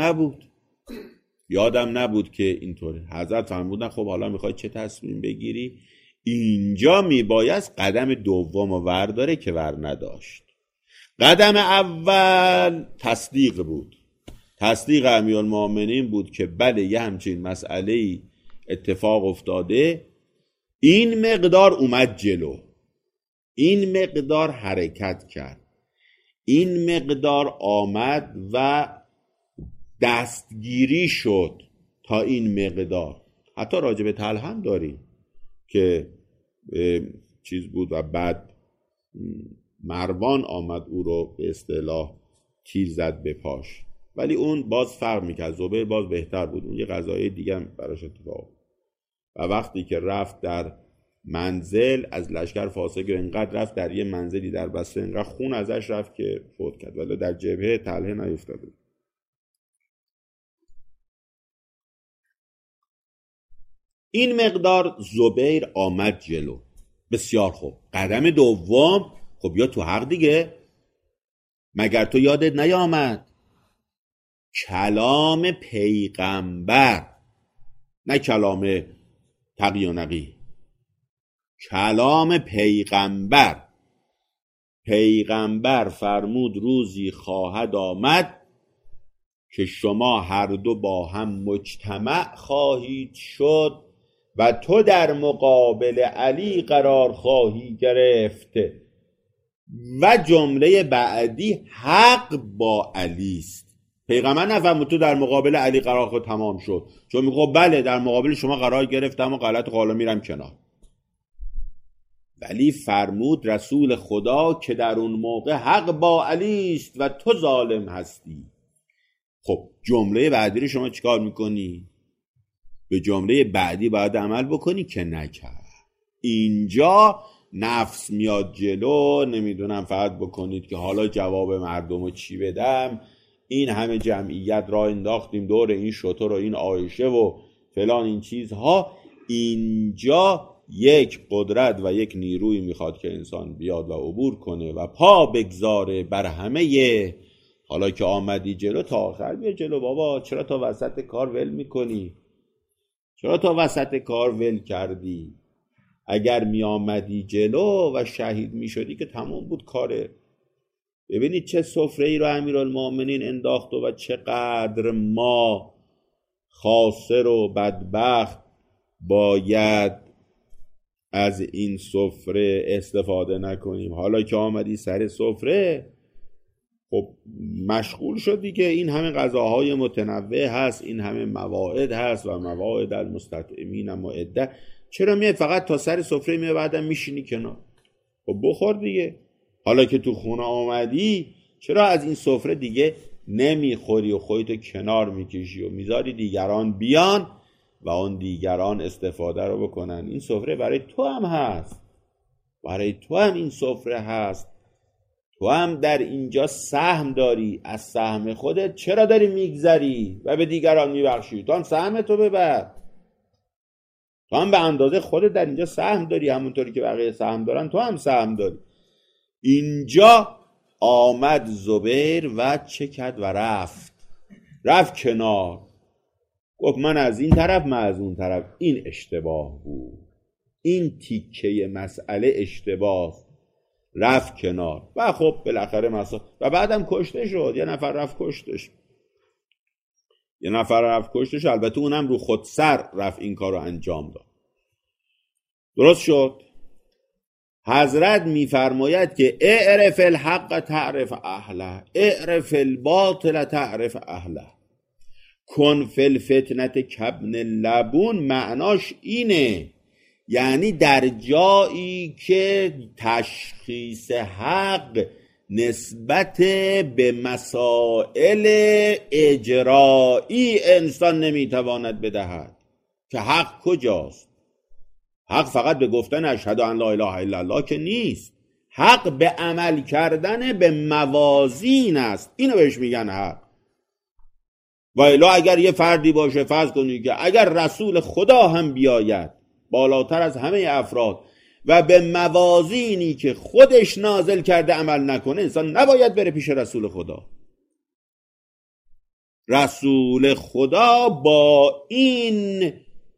نبود که اینطوره. حضرت فرمودن خب حالا میخوای چه تصمیم بگیری؟ اینجا میبایست قدم دوم و ورداره که ور نداشت. قدم اول تصدیق بود. تصدیق امیرالمومنین بود که بله یه همچین مسئله اتفاق افتاده، این مقدار اومد جلو، این مقدار حرکت کرد، این مقدار آمد و دستگیری شد تا این مقدار. حتی راجب طلحه هم داریم که چیز بود و بعد مروان آمد او رو به اصطلاح تیر زد به پاش، ولی اون باز فرق میکرد. زبیر باز بهتر بود، اون یه قضایه دیگه هم براش اتفاق. و وقتی که رفت در منزل از لشکر فاصله گرفت، اینقدر رفت در یه منزلی در بسته، اینقدر خون ازش رفت که فوت کرد، ولی در جبهه طلحه نیفتاده. این مقدار زبیر آمد جلو. بسیار خوب. قدم دوم، خب یا تو حق دیگه، مگر تو یادت نیامد کلام پیغمبر، نه کلام تقی و نقی، کلام پیغمبر فرمود روزی خواهد آمد که شما هر دو با هم مجتمع خواهید شد و تو در مقابل علی قرار خواهی گرفت و جمله بعدی حق با علی است. پیغمبر نفهمید تو در مقابل علی قرار خود تمام شد، چون میگه بله در مقابل شما قرار گرفتم و غلط قالا میرم کنار، ولی فرمود رسول خدا که در اون موقع حق با علی است و تو ظالم هستی. خب جمله بعدی رو شما چیکار میکنی؟ به جمله بعدی باید عمل بکنی که نکرد. اینجا نفس میاد جلو، نمیدونم فقط بکنید که حالا جواب مردم رو چی بدم، این همه جمعیت را انداختیم دور این شتر و این عایشه و فلان این چیزها. اینجا یک قدرت و یک نیروی میخواد که انسان بیاد و عبور کنه و پا بگذاره بر همه. حالا که آمدی جلو تا آخر بیا جلو بابا، چرا تا وسط کار ول میکنی؟ چرا تا وسط کار ول کردی؟ اگر می آمدی جلو و شهید می شدی که تمام بود کاره. ببینید چه سفره ای رو امیرالمومنین انداخت و چقدر ما خاسر و بدبخت باید از این سفره استفاده نکنیم. حالا که آمدی سر سفره، خب مشغول شدی که این همه غذاهای متنوع هست، این همه مواعد هست و مواعد المستطعمین معده، چرا میاد فقط تا سر سفره میاد بعدم میشینی کنار؟ خب بخور دیگه. حالا که تو خونه آمدی چرا از این سفره دیگه نمیخوری و خودتو کنار میکشی و میذاری دیگران بیان و اون دیگران استفاده رو بکنن؟ این سفره برای تو هم هست، برای تو هم این سفره هست، تو هم در اینجا سهم داری. از سهم خودت چرا داری میگذری و به دیگران میبخشی؟ تو هم سهمتو ببر، تو هم به اندازه خودت در اینجا سهم داری، همونطوری که بقیه سهم دارن تو هم سهم داری. اینجا آمد زبیر و چه کرد و رفت کنار. گفت من از این طرف، من از اون طرف. این اشتباه بود، این تیکه مسئله اشتباه، رفت کنار و خب بالاخره و بعدم کشته شد. یه نفر رفت کشتش، البته اونم رو خود سر رفت این کار رو انجام داد. درست شد. حضرت میفرماید که اعرف الحق تعرف اهله، اعرف الباطل تعرف اهله، کن فی الفتنه کابن لبون. معناش اینه، یعنی در جایی که تشخیص حق نسبت به مسائل اجرایی انسان نمیتواند بدهد که حق کجاست. حق فقط به گفتن اشهد ان لا اله الا الله که نیست، حق به عمل کردن به موازین است، اینو بهش میگن حق. و الا اگر یه فردی باشه، فرض کنید که اگر رسول خدا هم بیاید بالاتر از همه افراد و به موازینی که خودش نازل کرده عمل نکنه، انسان نباید بره پیش رسول خدا. رسول خدا با این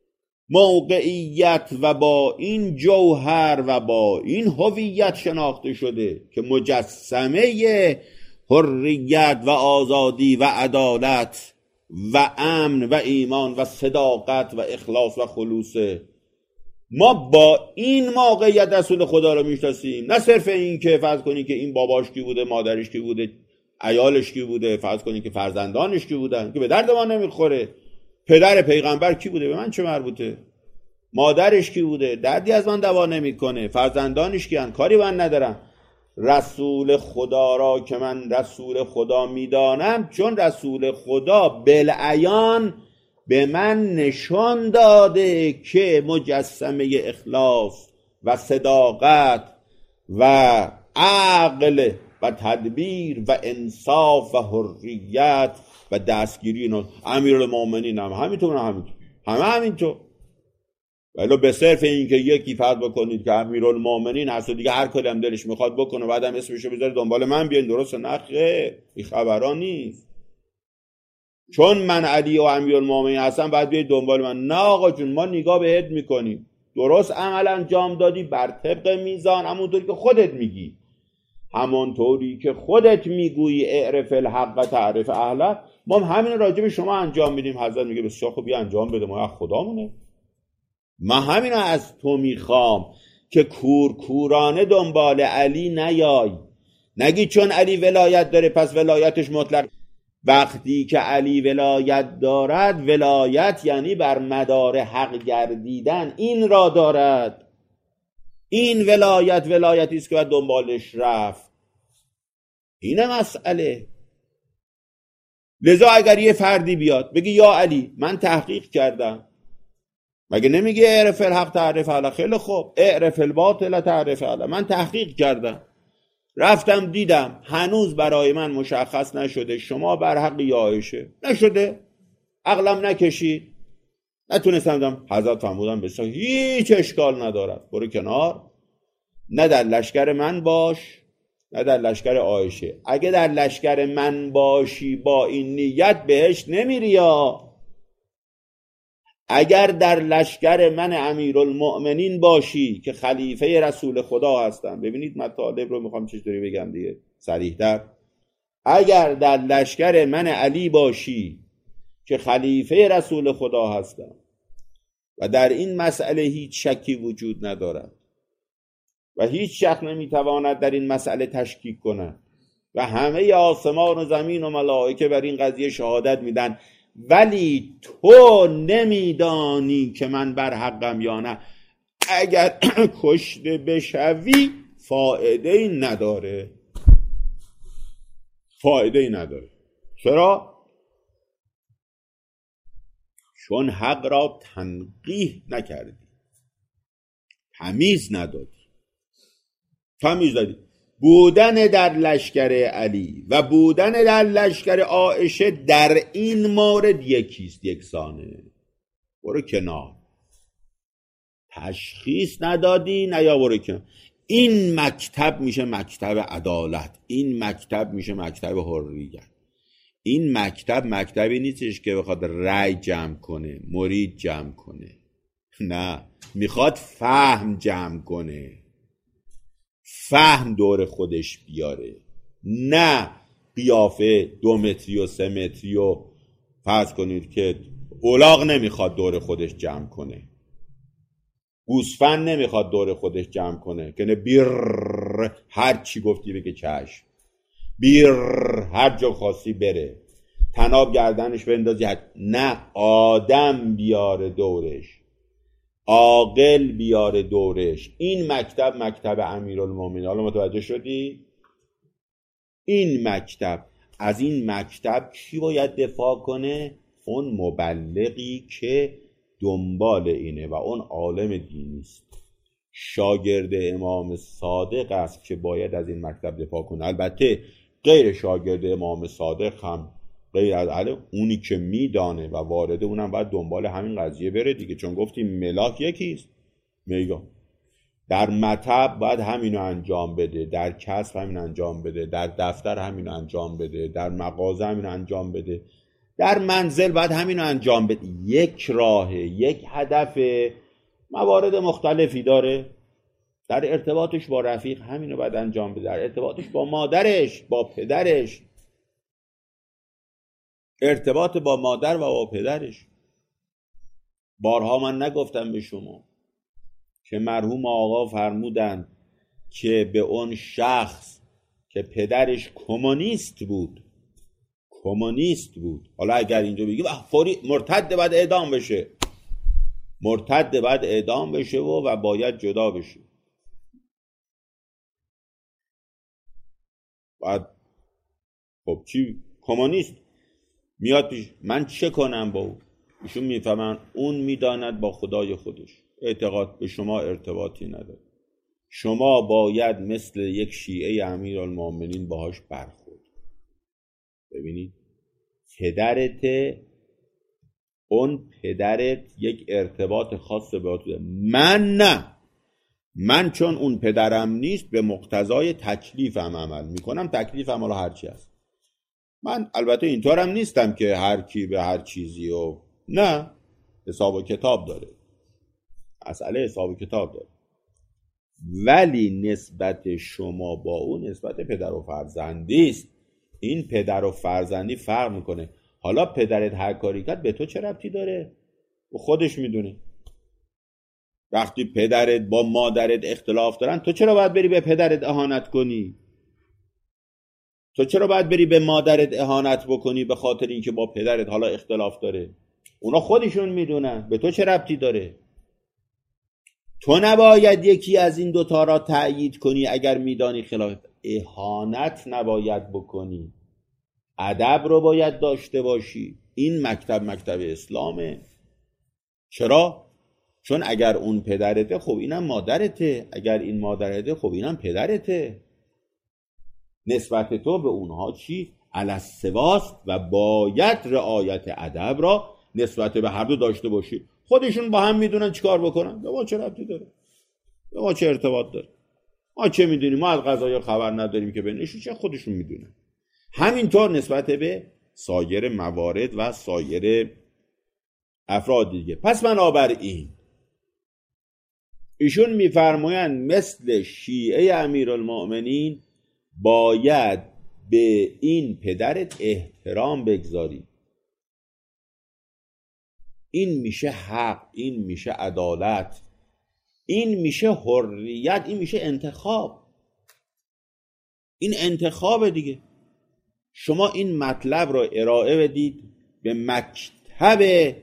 موقعیت و با این جوهر و با این هویت شناخته شده که مجسمه حریت و آزادی و عدالت و امن و ایمان و صداقت و اخلاص و خلوصه. ما با این موقعیت رسول خدا رو میشناسیم، نه صرف این که فرض کنی که این باباش کی بوده، مادرش کی بوده، عیالش کی بوده، فرض کنی که فرزندانش کی بودن، که به درد ما نمیخوره. پدر پیغمبر کی بوده، به من چه مربوطه؟ مادرش کی بوده، دردی از من دوا نمیکنه. فرزندانش کیان، کاری من ندارم. رسول خدا را که من رسول خدا میدانم، چون رسول خدا بالعیان به من نشان داده که مجسمه اخلاص و صداقت و عقل و تدبیر و انصاف و حریت و دستگیری اینا. امیرالمومنین هم همینطور. ولی به صرف این که یکی فرض بکنید که امیرالمومنین هست و دیگه هر کاری هم دلش میخواد بکنه، بعدم اسمشو بذاره دنبال من بیاین، درسته؟ نه، این خبران نیست. چون من علی و امیرالمومنین هستم باید بیاید دنبال من. نه آقا جون، ما نگاه بهت میکنیم، درست عمل انجام دادی بر طبق میزان، همونطوری که خودت میگی، همونطوری که خودت میگویی اعرف الحق تعرف اهله، ما همین راجع به شما انجام میدیم. حضرت میگه بسیار خوب، انجام بده، ما خدامونه. من همین از تو میخوام که کورکورانه دنبال علی نیای، نگی چون علی ولایت داره پس ولایتش مطلق. وقتی که علی ولایت دارد، ولایت یعنی بر مدار حق گردیدن این را دارد. این ولایتی است که باید دنبالش رفت. اینه مسئله. لذا اگر یه فردی بیاد بگی یا علی من تحقیق کردم، مگه نمیگه اعرف الحق تعرف اهله؟ خیلی خوب، اعرف الباطل تعرف اهله. من تحقیق کردم، رفتم دیدم هنوز برای من مشخص نشده شما بر حق یا عایشه. نشده، عقلم نکشید، نتونستم دم. حضرت فرمودن بسیار هیچ اشکال ندارد، برو کنار، نه در لشکر من باش نه در لشکر عایشه. اگه در لشکر من باشی با این نیت بهش نمیری. یا اگر در لشکر من امیرالمؤمنین باشی که خلیفه رسول خدا هستم، ببینید مطالب رو میخوام چطوری بگم دیگه صریح‌تر، اگر در لشکر من علی باشی که خلیفه رسول خدا هستم و در این مسئله هیچ شکی وجود ندارد و هیچ شک نمیتواند در این مسئله تشکیک کند و همه آسمان و زمین و ملائکه بر این قضیه شهادت میدن، ولی تو نمیدانی که من بر حقم یا نه، اگر کشته بشوی فایده ای نداره. چرا؟ چون حق را تنقیح نکردی، تمیز دادی. بودن در لشکر علی و بودن در لشکر عایشه در این مورد یکیست، یکسانه. برو کنار. تشخیص ندادی، نیا برو کنار. این مکتب میشه مکتب عدالت، این مکتب میشه مکتب حریت. این مکتبی نیستش که بخواد رأی جمع کنه، مرید جمع کنه، نه، میخواد فهم جمع کنه، فهم دور خودش بیاره، نه قیافه 2 متری و 3 متری و فرض کنید که الاغ نمیخواد دور خودش جمع کنه، گوسفند نمیخواد دور خودش جمع کنه که نه بیر هر چی گفتی بگه چشم، بیر هر جا خاصی بره، تناب گردنش بندازی نه، آدم بیاره دورش، عاقل بیاره دورش. این مکتب امیرالمومنین. حالا متوجه شدی؟ این مکتب، از این مکتب کی باید دفاع کنه؟ اون مبلغی که دنبال اینه و اون عالم دینی است، شاگرد امام صادق است که باید از این مکتب دفاع کنه. البته غیر شاگرد امام صادق هم، غیر از علم، اونی که میدانه و وارده، اونم باید دنبال همین قضیه بره دیگه، چون گفتیم ملاک یکیست. میگم در مطب باید همینو انجام بده، در کسب همینو انجام بده، در دفتر همینو انجام بده، در مغازه همینو انجام بده، در منزل باید همینو انجام بده. یک راه، یک هدف، موارد مختلفی داره. در ارتباطش با رفیق همینو باید انجام بده، در ارتباطش با مادرش، با پدرش، ارتباط با مادر و با پدرش. بارها من نگفتم به شما که مرحوم آقا فرمودن که به اون شخص که پدرش کمونیست بود، حالا اگر اینجا بگیم فوری مرتد باید اعدام بشه، مرتد باید اعدام بشه و باید جدا بشه، بعد خب چی؟ کمونیست میاد پیش من چه کنم با اون؟ ایشون میفهمن اون میداند با خدای خودش، اعتقاد به شما ارتباطی نداره، شما باید مثل یک شیعه امیرالمومنین باهاش برخورد. ببینید پدرت، اون پدرت یک ارتباط خاص به تو، من نه، من چون اون پدرم نیست به مقتضای تکلیفم عمل میکنم، تکلیفم حالا هرچی هست. من البته اینطورم نیستم که هر کی به هر چیزی و نه، حساب و کتاب داره، مسئله حساب و کتاب داره، ولی نسبت شما با اون نسبت پدر و فرزندی است. این پدر و فرزندی فرق میکنه. حالا پدرت هر کاری کرد به تو چه ربطی داره؟ و خودش میدونه. وقتی پدرت با مادرت اختلاف دارن، تو چرا باید بری به پدرت اهانت کنی؟ تو چرا باید بری به مادرت اهانت بکنی به خاطر اینکه با پدرت حالا اختلاف داره؟ اونا خودشون میدونن، به تو چه ربطی داره؟ تو نباید یکی از این دوتا را تأیید کنی اگر میدانی خلاف. اهانت نباید بکنی، ادب رو باید داشته باشی. این مکتب اسلامه. چرا؟ چون اگر اون پدرته خب اینم مادرته، اگر این مادرته خب اینم پدرته. نسبت تو به اونها چی؟ علی السواست و باید رعایت ادب را نسبت به هر دو داشته باشی. خودشون با هم میدونن چیکار بکنن، به ما چه ربطی داره؟ به ما چه ارتباط داره؟ ما چه میدونیم؟ ما از قضایا خبر نداریم که بینشون چه، خودشون میدونن. همینطور نسبت به سایر موارد و سایر افراد دیگه. پس بنابراین ایشون میفرمایند مثل شیعه امیرالمؤمنین باید به این پدرت احترام بگذاری. این میشه حق، این میشه عدالت، این میشه حریت، این میشه انتخاب. این انتخاب دیگه. شما این مطلب رو ارائه بدید به مکتب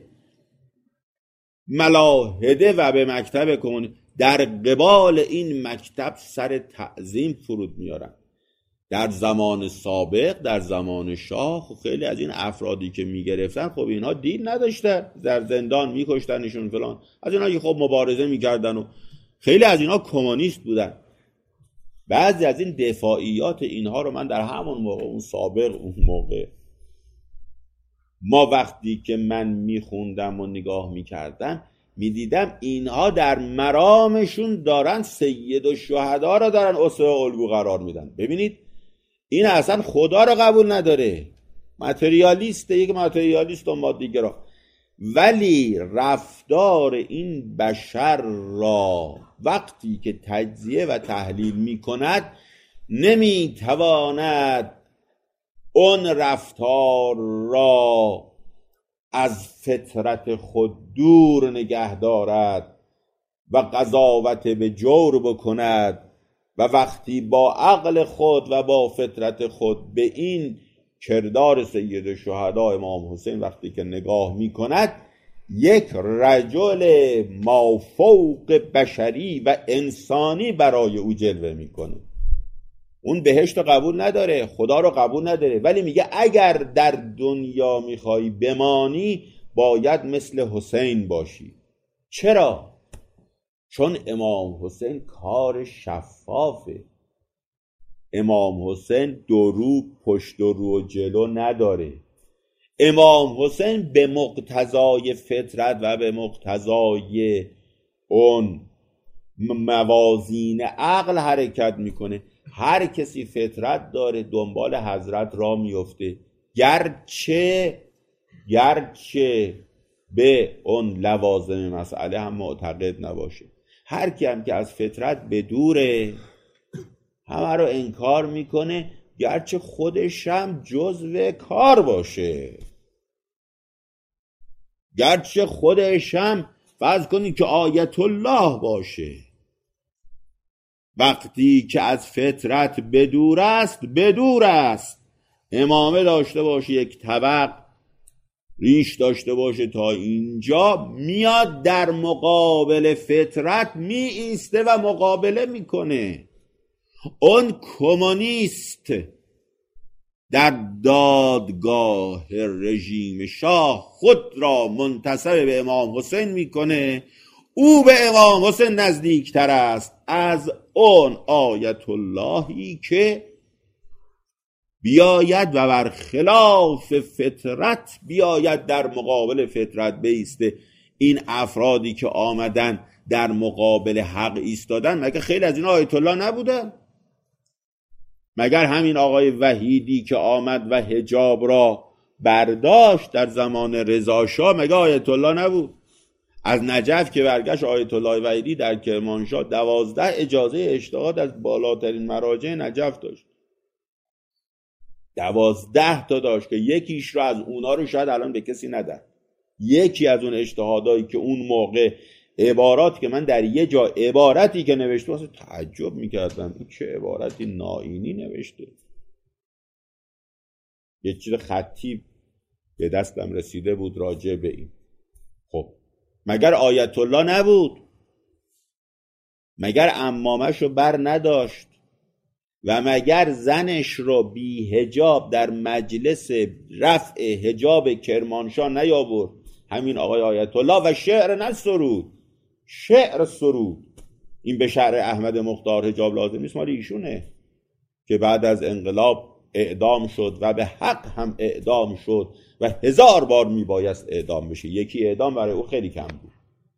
ملاحده و به مکتب کمونی، در قبال این مکتب سر تعظیم فرود میارن. در زمان سابق، در زمان شاه، خیلی از این افرادی که میگرفتن خب اینها دین نداشتن، در زندان میکشتنشون فلان، از اینها که خب مبارزه میکردن و خیلی از اینها کمونیست بودن. بعضی از این دفاعیات اینها رو من در همون موقع، اون سابق، اون موقع ما وقتی که من میخوندم و نگاه میکردم میدیدم اینها در مرامشون دارن سید الشهدا رو دارن اسوه الگو قرار میدن. ببینید این اصلا خدا رو قبول نداره، ماتریالیسته، یک ماتریالیست و مادیگرا. ولی رفتار این بشر را وقتی که تجزیه و تحلیل می کند نمی تواند اون رفتار را از فطرت خود دور نگه دارد و قضاوت به جور بکند و وقتی با عقل خود و با فطرت خود به این کردار سید الشهدا امام حسین وقتی که نگاه می کند یک رجل مافوق بشری و انسانی برای او جلوه میکنه. اون بهشت قبول نداره، خدا رو قبول نداره، ولی میگه اگر در دنیا میخوای بمانی باید مثل حسین باشی. چرا؟ چون امام حسین کار شفافه. امام حسین دو رو پشت و رو و جلو نداره. امام حسین به مقتضای فطرت و به مقتضای اون موازین عقل حرکت میکنه. هر کسی فطرت داره دنبال حضرت را میفته، گرچه به اون لوازم مسئله هم معتقد نباشه. هر کی هم که از فطرت بدوره همه رو انکار میکنه، گرچه خودش هم جزو کار باشه، گرچه خودش هم فرض کنید که آیت الله باشه. وقتی که از فطرت بدور است، امامه داشته باشه، یک طبق ریش داشته باشه تا اینجا، میاد در مقابل فطرت می ایسته و مقابله میکنه. اون کمونیست در دادگاه رژیم شاه خود را منتسب به امام حسین میکنه، او به امام حسین نزدیکتر است از اون آیت اللهی که بیاید و برخلاف فطرت بیاید در مقابل فطرت بایسته. این افرادی که آمدن در مقابل حق ایستادن مگر خیلی از این آیت الله نبودن؟ مگر همین آقای وحیدی که آمد و حجاب را برداشت در زمان رضا شاه مگر آیت الله نبود؟ از نجف که برگشت آیت الله وحیدی در کرمانشاه 12 اجازه اجتهاد از بالاترین مراجع نجف داشت. 12 تا داشت که یکیش رو از اونا رو شاید الان به کسی ندن. یکی از اون اجتهادایی که اون موقع عبارات که من در یه جا عبارتی که نوشته واسه تعجب میکردم این چه عبارتی نائینی نوشته، یه چیز خطی به دستم رسیده بود راجع به این. خب مگر آیت الله نبود؟ مگر عمامش رو بر نداشت؟ و مگر زنش رو بی حجاب در مجلس رفع حجاب کرمانشاه نیاورد همین آقای آیت الله؟ و شعر نه سرود، شعر سرود. این به شعر احمد مختار حجاب لازم نیست، مال ایشونه که بعد از انقلاب اعدام شد و به حق هم اعدام شد و 1000 بار میبایست اعدام بشه، یکی اعدام برای او خیلی کم بود.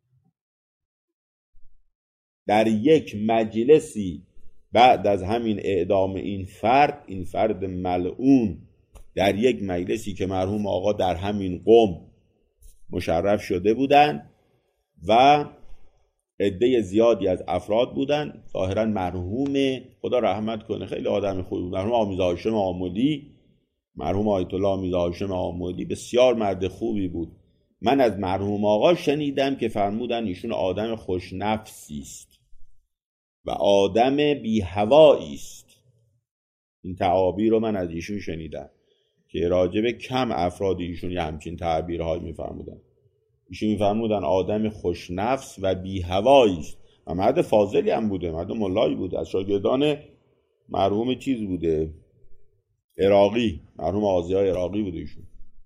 در یک مجلسی بعد از همین اعدام این فرد ملعون، در یک مجلسی که مرحوم آقا در همین قم مشرف شده بودند و عده زیادی از افراد بودند، ظاهرا مرحوم خدا رحمت کنه خیلی آدم خوبی بود، مرحوم آمیز هاشم آملی، مرحوم آیت الله آمیز هاشم آملی بسیار مرد خوبی بود. من از مرحوم آقا شنیدم که فرمودن ایشون آدم خوشنفسی است و آدم بی هوایی است. این تعابیر رو من از ایشون شنیدم که راجب کم افراد ایشون یه همچین تعبیرهایی میفرمودن. ایشون میفرمودن آدم خوشنفس و بی هوایی است و مرد فاضلی هم بوده، مرد ملایی بوده، از شاگردان مرحوم چیز بوده عراقی، مرحوم آزیای عراقی بوده ایشون.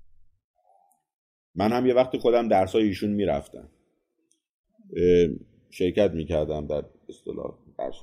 من هم یه وقت خودم درسای ایشون میرفتم، شرکت میکردم در اصطلاح درس.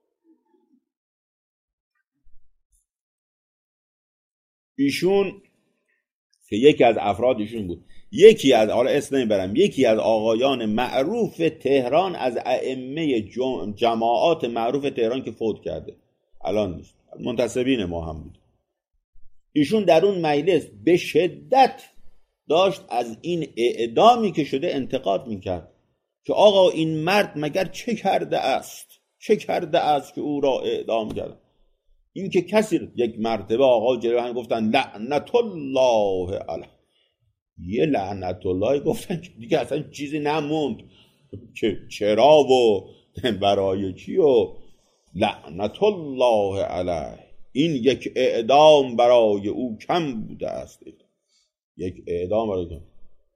ایشون که یکی از افرادشون بود، یکی از اسم نمیبرم، یکی از آقایان معروف تهران از ائمه جماعات معروف تهران که فوت کرده الان نیست، منتسبین ما هم بود. ایشون در اون مجلس به شدت داشت از این اعدامی که شده انتقاد میکرد که آقا این مرد مگر چه کرده است که او را اعدام کردن. این که کسی یک مرتبه آقا جلوه هم گفتن لعنت الله علیه، یه لعنت الله گفتن که دیگه اصلا چیزی نموند که چرا و برای چی و لعنت الله علیه. این یک اعدام برای او کم بوده است، یک اعدام برای کم.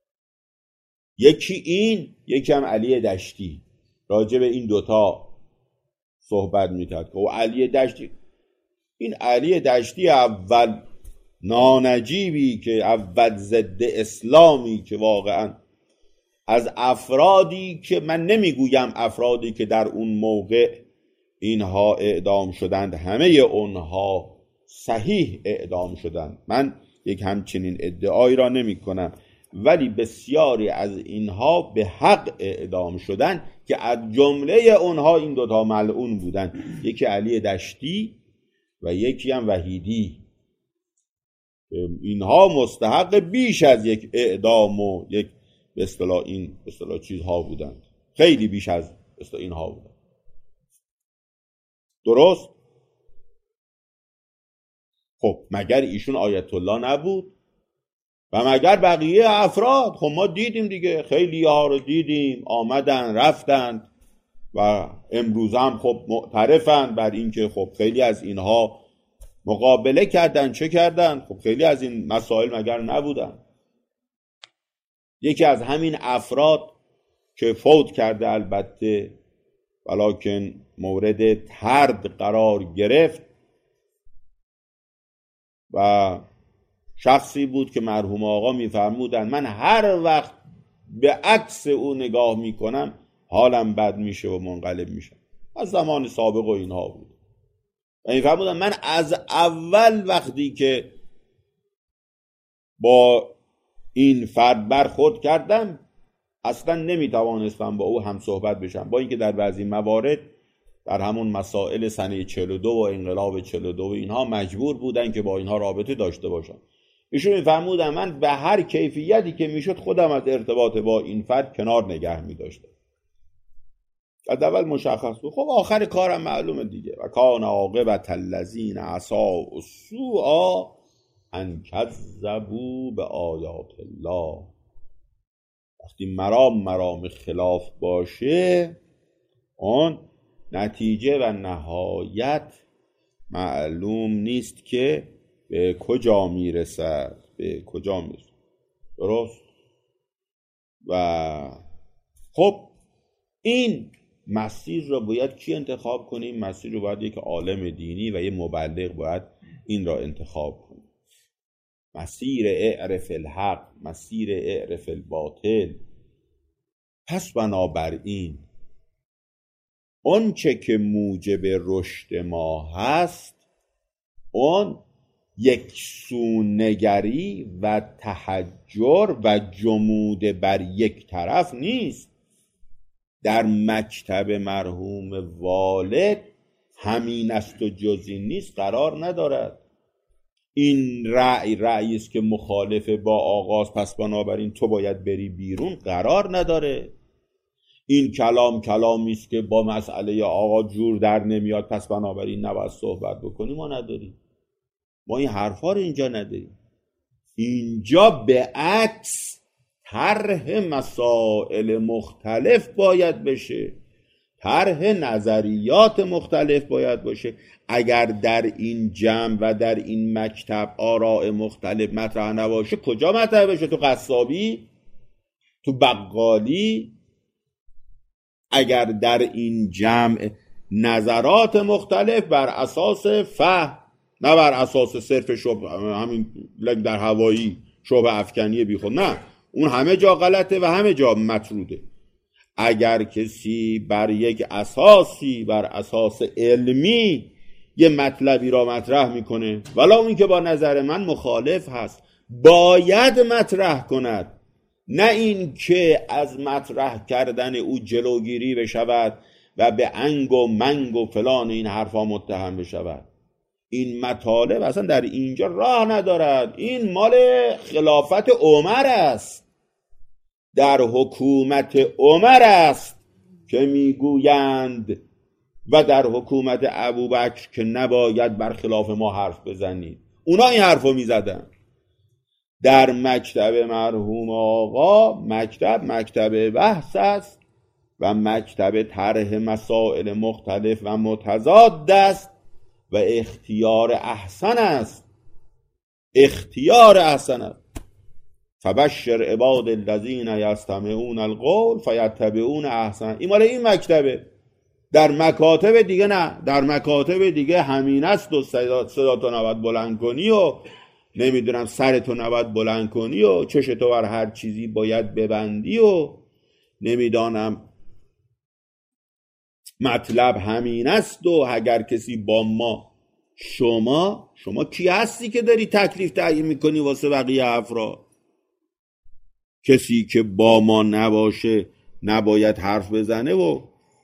یکی این، یکی هم علی دشتی راجع به این دوتا صحبت میکرد که علی دشتی، این علی دشتی اول نانجیبی که اول ضد اسلامی که واقعا از افرادی که من نمیگویم افرادی که در اون موقع اینها اعدام شدند همه اونها صحیح اعدام شدند، من یک همچنین ادعایی را نمی کنم، ولی بسیاری از اینها به حق اعدام شدند که از جمله اونها این دوتا ملعون بودند، یکی علی دشتی و یکی هم وحیدی. اینها مستحق بیش از یک اعدام و یک به اصطلاح چیزها بودند، خیلی بیش از اینها بودند. درست؟ خب مگر ایشون آیت الله نبود؟ و مگر بقیه افراد؟ خب ما دیدیم دیگه، خیلی ها رو دیدیم آمدن رفتند و امروز هم خب معترفند بر این که خب خیلی از اینها مقابله کردن. چه کردن؟ خب خیلی از این مسائل مگر نبودن. یکی از همین افراد که فوت کرده البته ولکن مورد طرد قرار گرفت و شخصی بود که مرحوم آقا میفرمودن من هر وقت به عکس او نگاه میکنم حالم بد میشه و منقلب میشم. از زمان سابق و اینها بود و میفرمودن من از اول وقتی که با این فرد برخورد کردم اصلا نمیتوانستم با او هم صحبت بشم، با اینکه در بعضی موارد در همون مسائل سنه 42 و انقلاب 42 اینها مجبور بودن که با اینها رابطه داشته باشم. ایشون میفرمودن من به هر کیفیتی که میشد خودم از ارتباط با این فرد کنار نگه میداشتم. از اول مشخص بود. خب آخر کارم معلومه دیگه. و کان عاقبت الذین عصوا السوء ان کذبوا بآیات الله. وقتی مرام خلاف باشه اون نتیجه و نهایت معلوم نیست که به کجا میرسد. درست؟ و خب این مسیر رو باید کی انتخاب کنیم؟ مسیر رو باید یک عالم دینی و یک مبلغ باید این را انتخاب کنیم. مسیر اعرف الحق، مسیر اعرف الباطل. پس بنابراین اون چه که موجب رشد ما هست اون یک سونگری و تحجر و جمود بر یک طرف نیست. در مکتب مرحوم والد همین است و جز این نیست قرار ندارد. این رأی است که مخالف با آغاز پس بنابراین تو باید بری بیرون قرار نداره. این کلامی است که با مسئله آقا جور در نمیاد پس بنابراین نباید صحبت بکنیم. ما نداریم، ما این حرفا رو اینجا نداریم. اینجا به عکس طرح مسائل مختلف باید بشه، طرح نظریات مختلف باید باشه. اگر در این جمع و در این مکتب آراء مختلف مطرح نباشه کجا مطرح بشه؟ تو قصابی؟ تو بقالی؟ اگر در این جمع نظرات مختلف بر اساس فهم نه بر اساس صرف شبه همین لگ در هوایی شبه افکنی بیخود، نه اون همه جا غلطه و همه جا مطروده. اگر کسی بر یک اساسی بر اساس علمی یه مطلبی را مطرح میکنه ولو این که با نظر من مخالف هست باید مطرح کند، نه این که از مطرح کردن او جلوگیری بشود و به انگ و منگ و فلان این حرفا متهم بشود. این مطالب اصلا در اینجا راه ندارد. این مال خلافت عمر است، در حکومت عمر است که میگویند و در حکومت ابوبکر که نباید برخلاف ما حرف بزنید. اونا این حرف رو میزدن. در مکتب مرحوم آقا مکتب بحث است و مکتب طرح مسائل مختلف و متضاد است و اختیار احسن است. فبشر عباد الذین یستمعون القول فیتبعون احسن. این مال این مکتبه. در مکاتب دیگه نه. در مکاتب دیگه همین است و صداتو نباید بلند کنی و نمیدونم سرتو نباید بلند کنی و چشتو بر هر چیزی باید ببندی و نمیدانم مطلب همین است. و اگر کسی با ما شما کی هستی که داری تکلیف تعیین میکنی واسه بقیه افراد؟ کسی که با ما نباشه نباید حرف بزنه و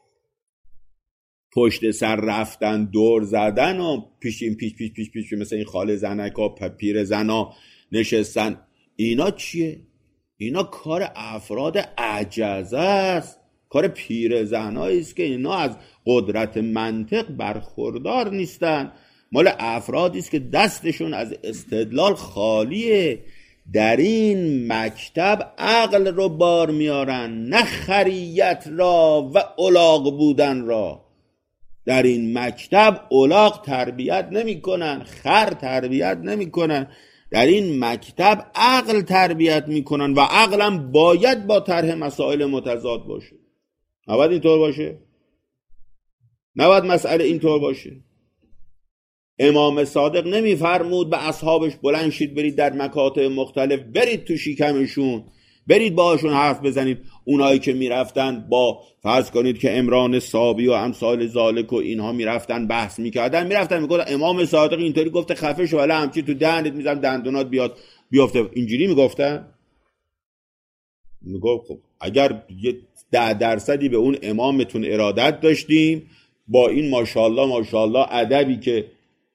پشت سر رفتن دور زدن و پیش مثل این خاله زنکا پیر زنا نشستن. اینا چیه؟ اینا کار افراد عجزه است، کار پیر زنایی است که اینا از قدرت منطق برخوردار نیستن. مال افرادی است که دستشون از استدلال خالیه. در این مکتب عقل رو بار میارن، نه خریت را و الاغ بودن را. در این مکتب الاغ تربیت نمی کنن، خر تربیت نمی کنن. در این مکتب عقل تربیت می کنن و عقلم باید با طرح مسائل متضاد باشه. نباید اینطور باشه، نباید مسئله اینطور باشه. امام صادق نمی فرمود به اصحابش بلند شید برید در مکاتب مختلف، برید تو شکمشون، برید باهاشون حرف بزنید. اونایی که میرفتن با فرض کنید که عمران صابی و امثال ذالک و اینها میرفتن بحث میکردن، میگفتن امام صادق اینطوری گفته خفه شو، ولی همچی تو دهنت میذارم دندونات بیافته. اینجوری میگفتن؟ میگفت خب اگر 10% به اون امامتون ارادت داشتیم، با این ماشاءالله ادبی که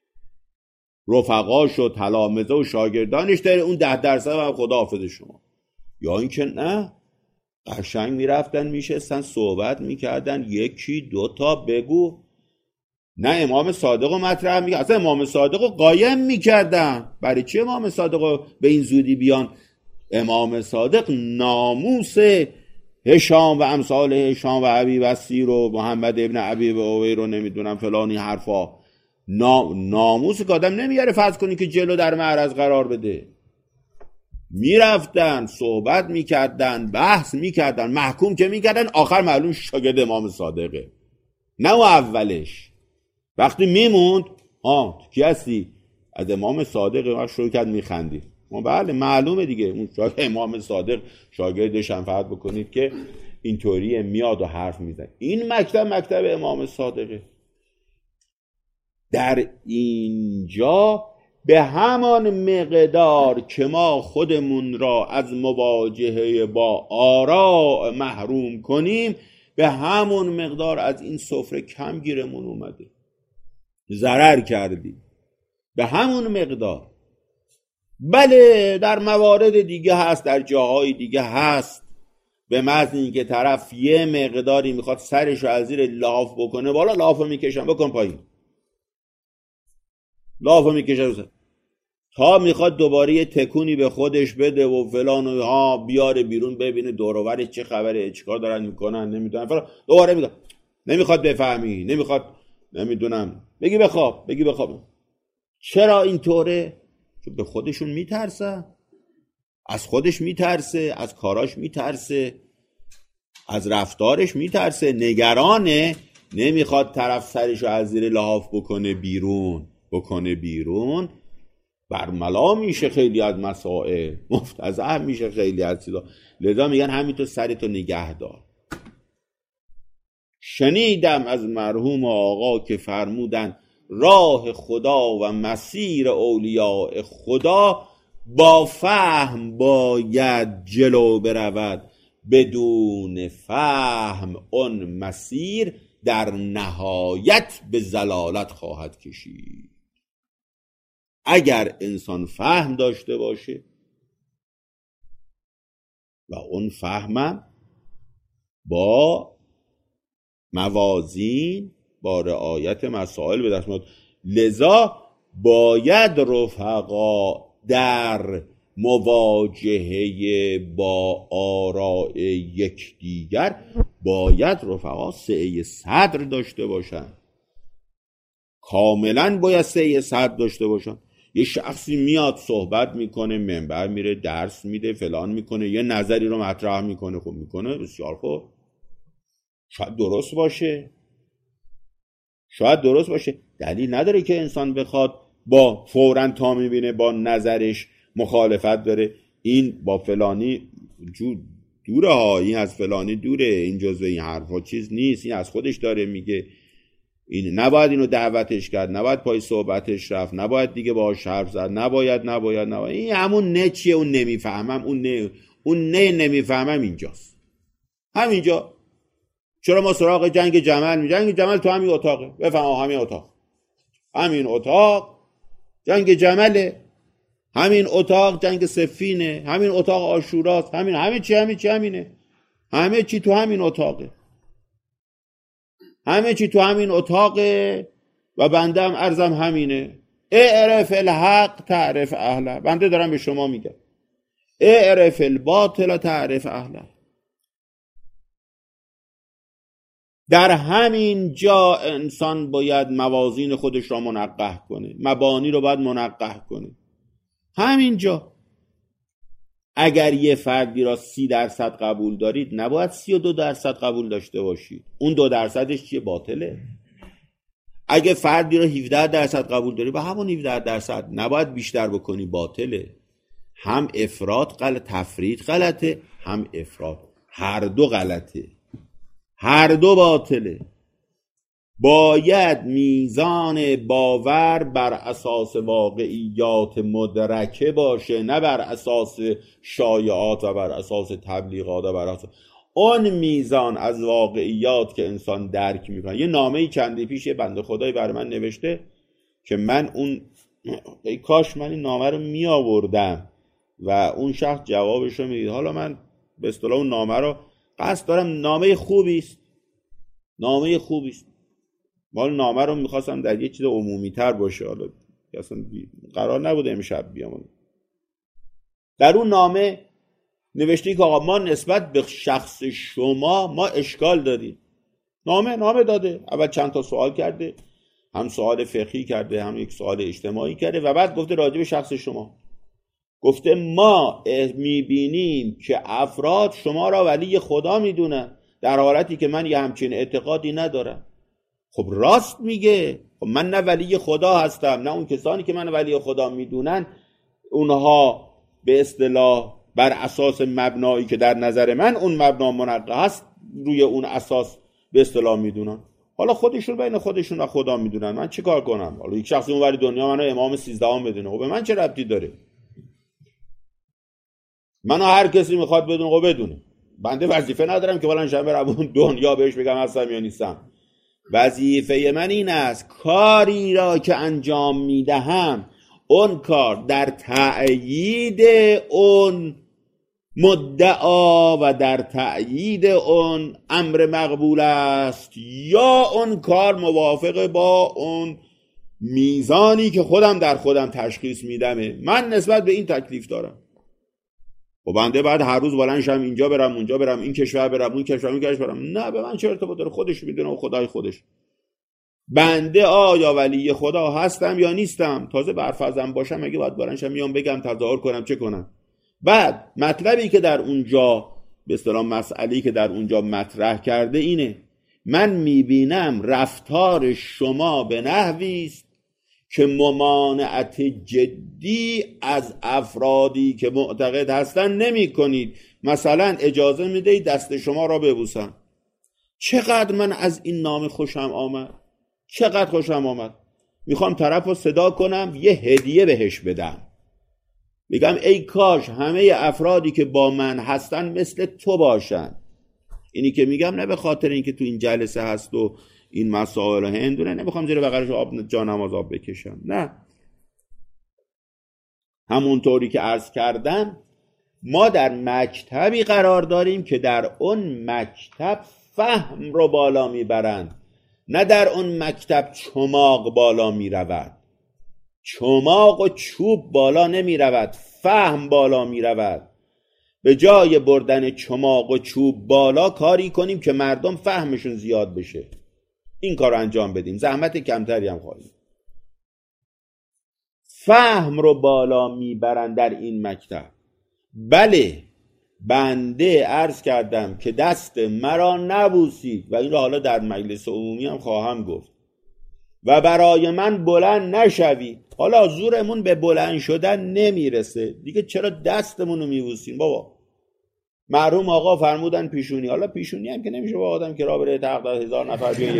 رفقاش و تلامذه و شاگردانش داره، اون 10% هم خداحافظ شما. یا اینکه نه، قشنگ میرفتن میشستن صحبت میکردن، یکی دوتا بگو. نه، امام صادق رو مطرح میکردن، اصلا امام صادق رو قایم میکردن. برای چی امام صادق رو به این زودی بیان؟ امام صادق ناموس هشام و امثال هشام و ابی بصیر و محمد ابن ابی عویر رو نمیدونم فلانی حرفا، ناموس که آدم نمیاره فرض کنی که جلو در معرض قرار بده. میرفتن صحبت میکردن، بحث میکردن، محکوم که میکردن، آخر معلوم شاگرد امام صادقه، نه و اولش. وقتی میموند کی هستی؟ از امام صادق وقت شروع کرد میخندی. بله معلومه دیگه اون امام صادق شاگردش هم فرض بکنید که اینطوریه، میاد و حرف میزنه. این مکتب امام صادقه. در اینجا به همان مقدار که ما خودمون را از مواجهه با آراء محروم کنیم، به همون مقدار از این سفره کم گیرمون اومده، ضرر کردیم. به همون مقدار. بله در موارد دیگه هست، در جاهای دیگه هست، به محض اینکه طرف یه مقداری میخواد سرش رو از زیر لاف بکنه بالا، لافو میکشن بکن پایین، لافو میکشن تا میخواد دوباره یه تکونی به خودش بده و فلان و بیاره بیرون ببینه دور و برش چه خبره، چیکار دارن میکنن، نمیدونم فلان، دوباره میگه نمیخواد بفهمی، نمیخواد نمیدونم بگی بخواب. چرا اینطوره؟ چون به خودشون میترسه، از خودش میترسه، از کاراش میترسه، از رفتارش میترسه، نگرانه، نمیخواد طرف سرشو از زیر لحاف بکنه بیرون، برملا میشه خیلی از مسائل، مفتضح میشه خیلی از چیزا. لذا میگن همینطور سرتو نگه دار. شنیدم از مرحوم آقا که فرمودن راه خدا و مسیر اولیاء خدا با فهم باید جلو برود، بدون فهم اون مسیر در نهایت به ضلالت خواهد کشید. اگر انسان فهم داشته باشه و اون فهمم با موازین، با رعایت مسائل به دست میاد. لذا باید رفقا در مواجهه با آراء یکدیگر باید رفقا سعه صدر داشته باشن، کاملا باید سعه صدر داشته باشن. یه شخصی میاد صحبت میکنه، منبر میره، درس میده، فلان میکنه، یه نظری رو مطرح میکنه، خب میکنه، بسیار خوب، شاید درست باشه، شاید درست باشه، دلیل نداره که انسان بخواد با فوراً تا میبینه با نظرش مخالفت داره، این با فلانی دوره ها، این از فلانی دوره، این جزو این حرفا چیز نیست، این از خودش داره میگه، این نباید اینو دعوتش کرد، نباید پای صحبتش رفت، نباید دیگه باهاش حرف زد، نباید. این همون نه چیه، اون نمیفهمم، اون نمیفهمم اینجاست، همینجا. چرا ما سراغ جنگ جمل جنگ جمل تو همین اتاقه، بفهم، همین اتاق جنگ جمله، همین اتاق جنگ صفینه، همین اتاق عاشوراست، همه چی همه چی تو همین اتاقه، همه چی تو همین اتاقه. و بنده هم عرضم همینه، اعرف الحق تعرف اهله. بنده دارم به شما میگم اعرف الباطل تعرف اهله. در همین جا انسان باید موازین خودش را منقح کنه، مبانی رو باید منقح کنه. همین جا اگر یه فردی را 30% قبول دارید، نباید 32% قبول داشته باشید. اون 2%ش چیه؟ باطله. اگه فردی را 17% قبول داری، به همون 17% نباید بیشتر بکنی، باطله. هم افراط غلط، تفرید غلطه، هم افراط، هر دو غلطه، هر دو باطله. باید میزان باور بر اساس واقعیات مدرکه باشه، نه بر اساس شایعات و بر اساس تبلیغات و بر اساس اون میزان از واقعیات که انسان درک میکنه. یه نامه‌ای چندی پیش یه بنده خدایی برای من نوشته که من ای کاش من این نامه رو می آوردم و اون شخص جوابش رو میدید. حالا من به اصطلاح اون نامه رو قصد دارم، نامه خوبی است، حالا نامه رو میخواستم در یه چیز عمومی تر باشه، حالا اصلا قرار نبوده امشب بیام. در اون نامه نوشته که آقا ما نسبت به شخص شما ما اشکال داریم. نامه داده، اول چند تا سوال کرده، هم سوال فقهی کرده، هم یک سوال اجتماعی کرده و بعد گفته راجع به شخص شما، گفته ما میبینیم که افراد شما را ولی خدا میدونن، در حالتی که من یه همچین اعتقادی ندارم. خب راست میگه، خب من نه ولی خدا هستم، نه اون کسانی که من ولی خدا میدونن اونها به اصطلاح بر اساس مبنایی که در نظر من اون مبنا منقح است روی اون اساس به اصطلاح میدونن. حالا خودشون بین خودشون و خدا میدونن، من چی کار کنم؟ حالا یک شخصی اونوری دنیا منو امام 13 بدونه، خب به من چه ربطی داره؟ منو هر کسی میخواد بدونه خب بدونه، بنده وظیفه ندارم که بلند شم برم اون دنیا بهش بگم هستم یا نیستم. وظیفه من این است کاری را که انجام میدهم اون کار در تأیید اون مدعا و در تأیید اون امر مقبول است یا اون کار موافق با اون میزانی که خودم در خودم تشخیص میدمه. من نسبت به این تکلیف دارم. و بنده بعد هر روز بلند شم اینجا برم اونجا برم، این کشور برم اون کشور برم، نه، به من چه ارتباط داره؟ خودش میدونه و خدای خودش. بنده آیا ولی خدا هستم یا نیستم؟ تازه برفرضم باشم اگه باید بلند شم میام بگم تظاهر کنم چه کنم؟ بعد مطلبی که در اونجا به اصطلاح مسئله‌ای که در اونجا مطرح کرده اینه، من میبینم رفتار شما به نحوی است که ممانعت جدی از افرادی که معتقد هستن نمی کنید. مثلا اجازه میدهید دست شما را ببوسن. چقدر من از این نام خوشم آمد، چقدر خوشم آمد. میخوام طرف رو صدا کنم یه هدیه بهش بدم، میگم ای کاش همه افرادی که با من هستن مثل تو باشن. اینی که میگم نه به خاطر اینکه تو این جلسه هست و این مسائل هندونه، نمیخوام زیر بغلش آب جانماز آب بکشم، نه، همونطوری که عرض کردم ما در مکتبی قرار داریم که در اون مکتب فهم رو بالا میبرند، نه در اون مکتب چماق بالا میرود. چماق و چوب بالا نمیرود، فهم بالا میرود. به جای بردن چماق و چوب بالا کاری کنیم که مردم فهمشون زیاد بشه، این کار رو انجام بدیم، زحمت کمتری هم خواهیم. فهم رو بالا میبرن در این مکتب. بله بنده عرض کردم که دست مرا نبوسید و این رو حالا در مجلس عمومی هم خواهم گفت و برای من بلند نشوید. حالا زورمون به بلند شدن نمیرسه دیگه، چرا دستمون رو میبوسیم بابا؟ مرحوم آقا فرمودن پیشونی، حالا پیشونی هم که نمیشه با آدم که را بره تقدر 1000 نفر بیا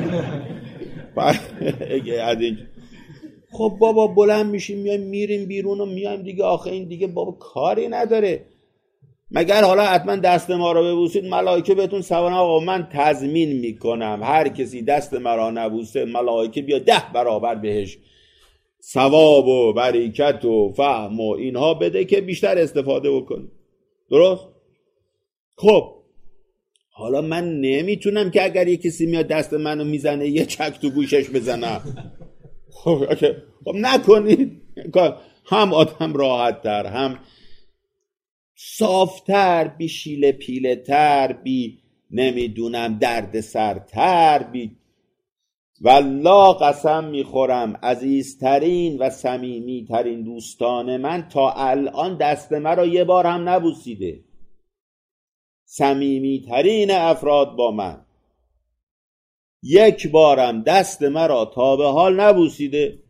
یکی خب بابا بلند میشیم میایم میریم بیرون و میایم دیگه. آخه این دیگه بابا کاری نداره. مگر حالا حتما دست ما رو ببوسید ملائکه بهتون ثواب؟ آقا من تضمین میکنم هر کسی دست مرا نبوسه ملائکه بیا 10 برابر بهش ثواب و برکت و فهم و اینها بده که بیشتر استفاده بکنی. درست؟ خب حالا من نمیتونم که اگر یک کسی میاد دست منو میزنه یه چک تو گوشش بزنم. خب نکنید. هم آدم راحت تر، هم صافتر، بی شیله پیله تر، بی نمیدونم درد سرتر، بی والله قسم میخورم عزیزترین و صمیمی ترین دوستان من تا الان دست مرا یه بار هم نبوسیده. صمیمی ترین افراد با من یک بارم دست مرا تا به حال نبوسیده.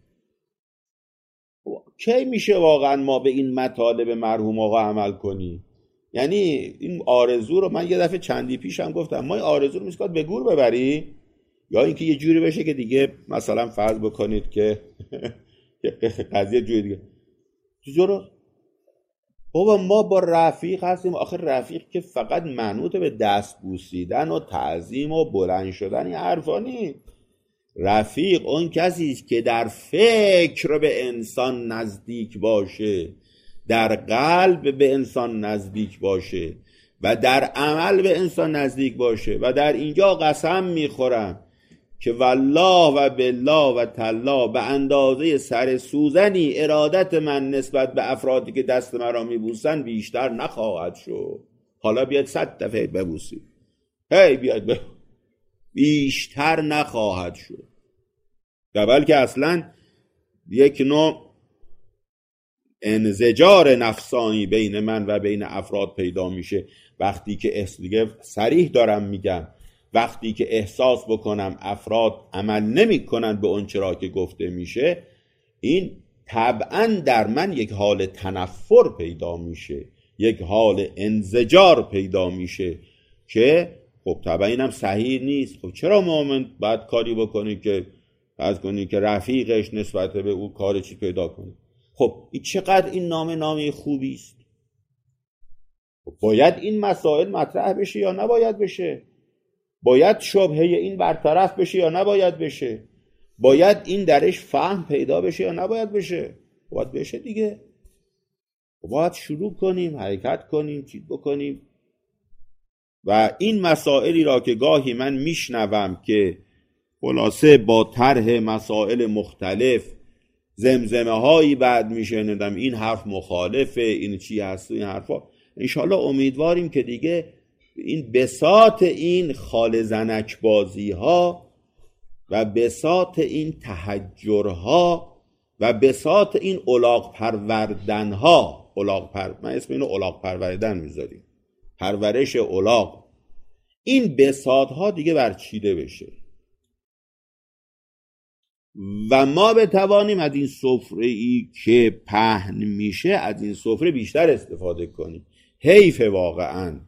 کی میشه واقعا ما به این مطالب مرحوم آقا عمل کنیم؟ یعنی این آرزو رو من یه دفعه چندی پیشم گفتم، ما این آرزو رو میسکات به گور ببری یا اینکه یه جوری بشه که دیگه مثلا فرض بکنید که قضیه جوری دیگه چجوری بابا ما با رفیق هستیم. آخه رفیق که فقط منوط به دست بوسیدن و تعظیم و بلند شدن این حرفا نیست. رفیق اون کسی است که در فکر به انسان نزدیک باشه، در قلب به انسان نزدیک باشه و در عمل به انسان نزدیک باشه. و در اینجا قسم میخورم که والله و بالله و تالله به اندازه سر سوزنی ارادت من نسبت به افرادی که دست مرا میبوسن بیشتر نخواهد شد. حالا بیاد 100 دفعه ببوسید، بیاد بیشتر نخواهد شد. بلکه اصلا یک نوع انزجار نفسانی بین من و بین افراد پیدا میشه وقتی که دیگه صریح دارم میگم، وقتی که احساس بکنم افراد عمل نمی کنن به اون چرا که گفته میشه، این طبعا در من یک حال تنفر پیدا میشه، یک حال انزجار پیدا میشه که خب طبعا اینم صحیح نیست. خب چرا مومن باید کاری بکنی که از کنی که رفیقش نسبت به او کار چی پیدا کنه؟ خب این چقدر این نامه خوبی است. خب باید این مسائل مطرح بشه یا نباید بشه؟ باید شبهه این برطرف بشه یا نباید بشه؟ باید این درش فهم پیدا بشه یا نباید بشه؟ باید بشه دیگه. باید شروع کنیم، حرکت کنیم، چیز بکنیم. و این مسائلی را که گاهی من میشنوم که خلاصه با طرح مسائل مختلف زمزمه هایی بعد میشنیدم این حرف مخالفه، این چی هست، این حرفا، انشالله امیدواریم که دیگه این بساط این خال زنک بازی ها و بساط این تحجرها و بساط این الاغ پروردن ها، من اسم اینو الاغ پروردن میذاریم، پرورش الاغ، این بساط ها دیگه برچیده بشه و ما بتوانیم از این سفره ای که پهن میشه از این سفره بیشتر استفاده کنیم. حیف واقعا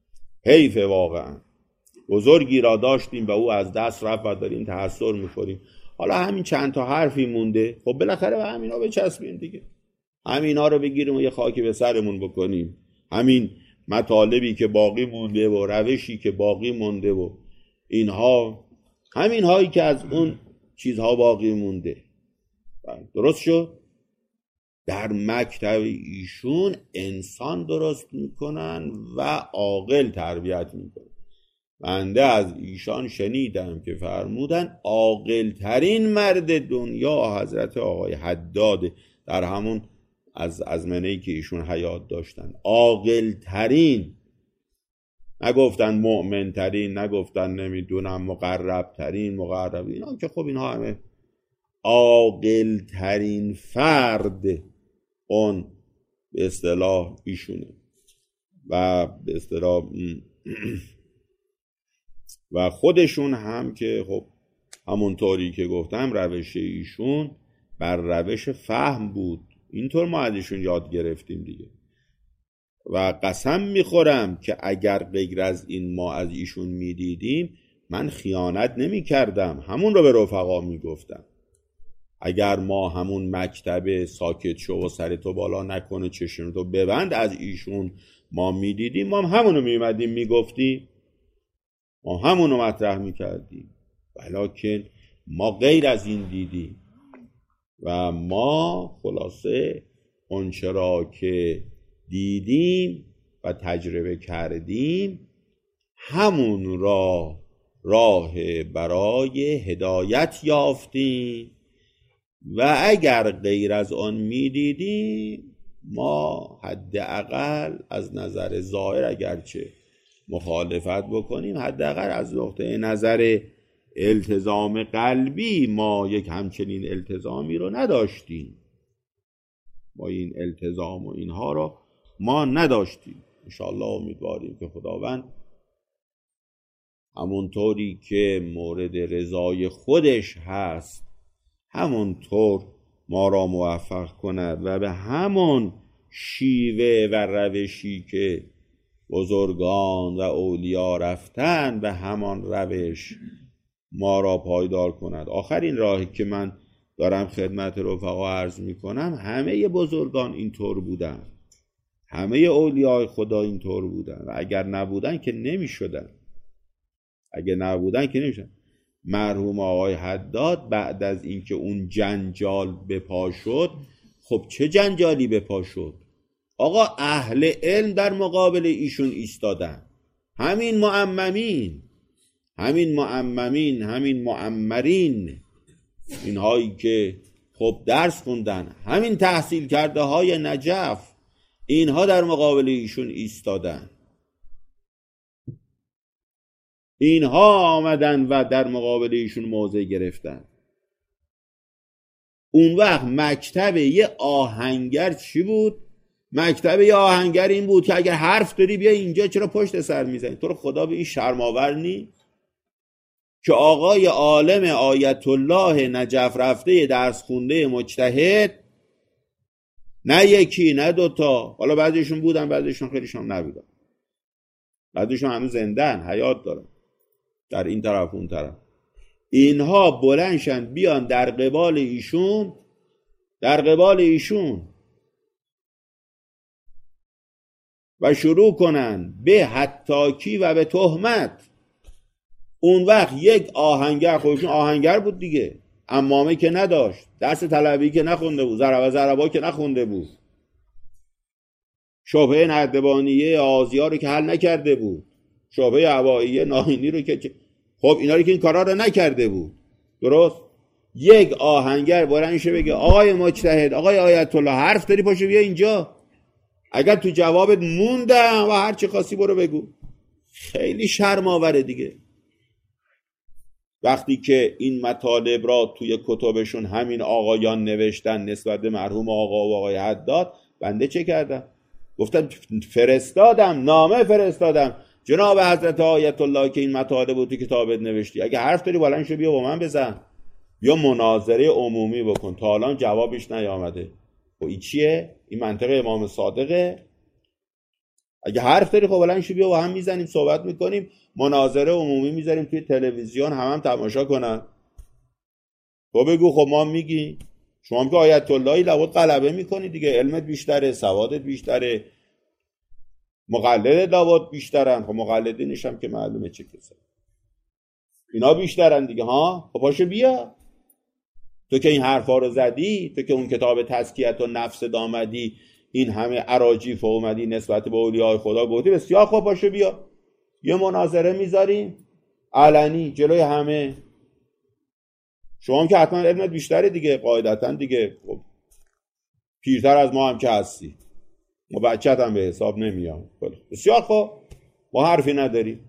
بزرگی را داشتیم و او از دست رفت و داریم تحسر میخوریم. حالا همین چند تا حرفی مونده، خب بالاخره به همینا بچسبیم دیگه، همینا رو بگیریم و یه خاکی به سرمون بکنیم. همین مطالبی که باقی مونده و روشی که باقی مونده و اینها، همین هایی که از اون چیزها باقی مونده. درست شد؟ در مکتب ایشون انسان درست میکنن و عاقل تربیت میکنن. بنده از ایشان شنیدم که فرمودن عاقل ترین مرد دنیا حضرت آقای حداد، در همون از ازمنه‌ای که ایشون حیات داشتن، عاقل ترین، نگفتن مؤمن ترین، نگفتن نمیدونم مقرب ترین، مقرب اینا که خب اینها همه، عاقل ترین فرد اون به اصطلاح ایشونه و به اصطلاح و خودشون هم که خب همونطوری که گفتم روش ایشون بر روش فهم بود، اینطور ما ازشون یاد گرفتیم دیگه. و قسم میخورم که اگر غیر از این ما از ایشون میدیدیم من خیانت نمی کردم، همون رو به رفقا میگفتم. اگر ما همون مکتب ساکت شو و سرتو بالا نکنه چشمتو ببند از ایشون ما میدیدیم، ما همونو میمدیم میگفتیم، ما همونو مطرح میکردیم، ولیکن ما غیر از این دیدیم و ما خلاصه اونچه را که دیدیم و تجربه کردیم همون راه برای هدایت یافتیم و اگر غیر از آن میدیدیم ما حداقل از نظر ظاهر اگرچه مخالفت بکنیم حداقل از نقطه نظر التزام قلبی ما یک همچنین التزامی رو نداشتیم، ما این التزام و اینها رو ما نداشتیم. انشاءالله امیدواریم که خداوند همونطوری که مورد رضای خودش هست همونطور ما را موفق کند و به همون شیوه و روشی که بزرگان و اولیا رفتن به همان روش ما را پایدار کند. آخرین راهی که من دارم خدمت رفقا عرض میکنم، همه بزرگان اینطور بودن، همه اولیاء خدا اینطور بودن و اگر نبودن که نمیشدن، مرحوم آقای حداد بعد از اینکه اون جنجال به پا شد، خب چه جنجالی به پا شد؟ آقا اهل علم در مقابل ایشون ایستادن، همین معمرین، اینهایی که خب درس خوندن، همین تحصیل کرده های نجف، اینها در مقابل ایشون ایستادن، اینها آمدن و در مقابل ایشون موضع گرفتن. اون وقت مکتب یه آهنگر چی بود؟ مکتب یه آهنگر این بود که اگر حرف داری بیا اینجا، چرا پشت سر میزنی؟ تو رو خدا به این شرم‌آور نی که آقای عالم آیت الله نجف رفته درس خونده مجتهد، نه یکی نه دوتا، حالا بعضیشون بودن بعضیشون خیلیشون نبودن، بعضیشون هنوز زندن حیات دارن در این طرف اون طرف، اینها بلندشن بیان در قبال ایشون و شروع کنن به حتاکی و به تهمت. اون وقت یک آهنگر، خودشون آهنگر بود دیگه، عمامه که نداشت، درس طلبی که نخونده بود، ضربا که نخونده بود، شبهه نردبانیه آزیا رو که حل نکرده بود، شبهه عوائیه ناهینی رو که خب اینا رو که این کارا رو نکرده بود، درست؟ یک آهنگر بلندشه بگه آقای مجتهد، آقای آیت الله، حرف داری پاشو بیا اینجا، اگر تو جوابت موندم و هر چی خاصی برو بگو. خیلی شرم آوره دیگه. وقتی که این مطالب را توی کتبشون همین آقایان نوشتن نسبت به مرحوم آقا و آقای حداد، بنده چه کردم؟ گفتم نامه فرستادم جناب حضرت آیت الله که این مطالب رو تو کتابت نوشتی، اگه حرف داری بلند شو بیا با من بزن، بیا مناظره عمومی بکن. تا الان جوابش نیامده. خب این چیه؟ این منطق امام صادقه؟ اگه حرف داری خب بلند شو بیا با هم میزنیم، صحبت میکنیم، مناظره عمومی میذاریم توی تلویزیون، هم تماشا کنن. خب بگو، خب ما میگی شما هم که آیت اللهی لابد غلبه میکنی دیگه، علمت بیشتره، سوادت بیشتره، مقلدت لابد بیشترن. خب مقلدینش هم که معلومه چه کسا، اینا بیشترن دیگه ها. خب پاشو بیا. تو که این حرفا رو زدی، تو که اون کتاب تزکیت و نفس آمدی این همه اراجیف اومدی نسبت به اولیاء خدا گفتی، بسیار خوب، باشه بیا یه مناظره میذاریم علنی جلوی همه. شما هم که حتما علمت بیشتره دیگه، قاعدتا دیگه خب پیرتر از ما هم که هستی، ما بچت هم به حساب نمیام. بسیار خوب، ما حرفی نداریم.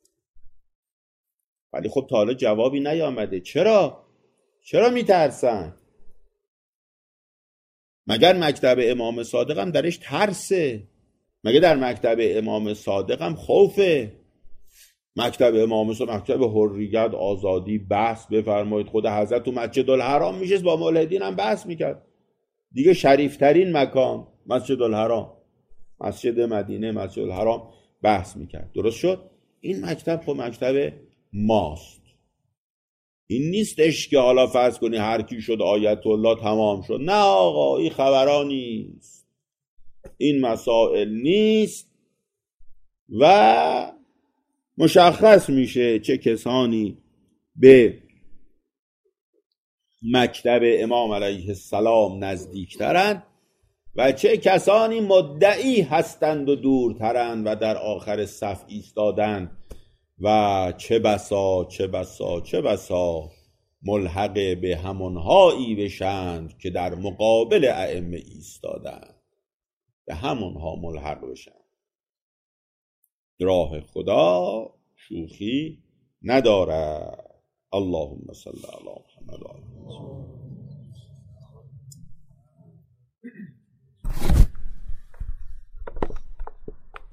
ولی خب تا حالا جوابی نیامده. چرا میترسن؟ مگر مکتب امام صادق هم درش ترسه؟ مگه در مکتب امام صادق هم خوفه؟ مکتب امام صادق مکتب حریت، آزادی، بحث بفرمایید. خود حضرت تو مسجد الحرام میشست با ملحدین هم بحث میکرد دیگه. شریفترین مکان مسجد الحرام، مسجد مدینه، مسجد الحرام بحث میکرد. درست شد؟ این مکتب خب مکتب ماست. این نیستش که حالا فرض کنی هر کی شد آیت الله تمام شد. نه آقا، این خبران نیست، این مسائل نیست و مشخص میشه چه کسانی به مکتب امام علیه السلام نزدیکترند و چه کسانی مدعی هستند و دورترند و در آخر صف ایستادند و چه بسا ملحق به همونهایی بشند که در مقابل ائمه ایستادند، به همونها ملحق بشند. راه خدا شوخی نداره. اللهم صل علی محمد و آل محمد.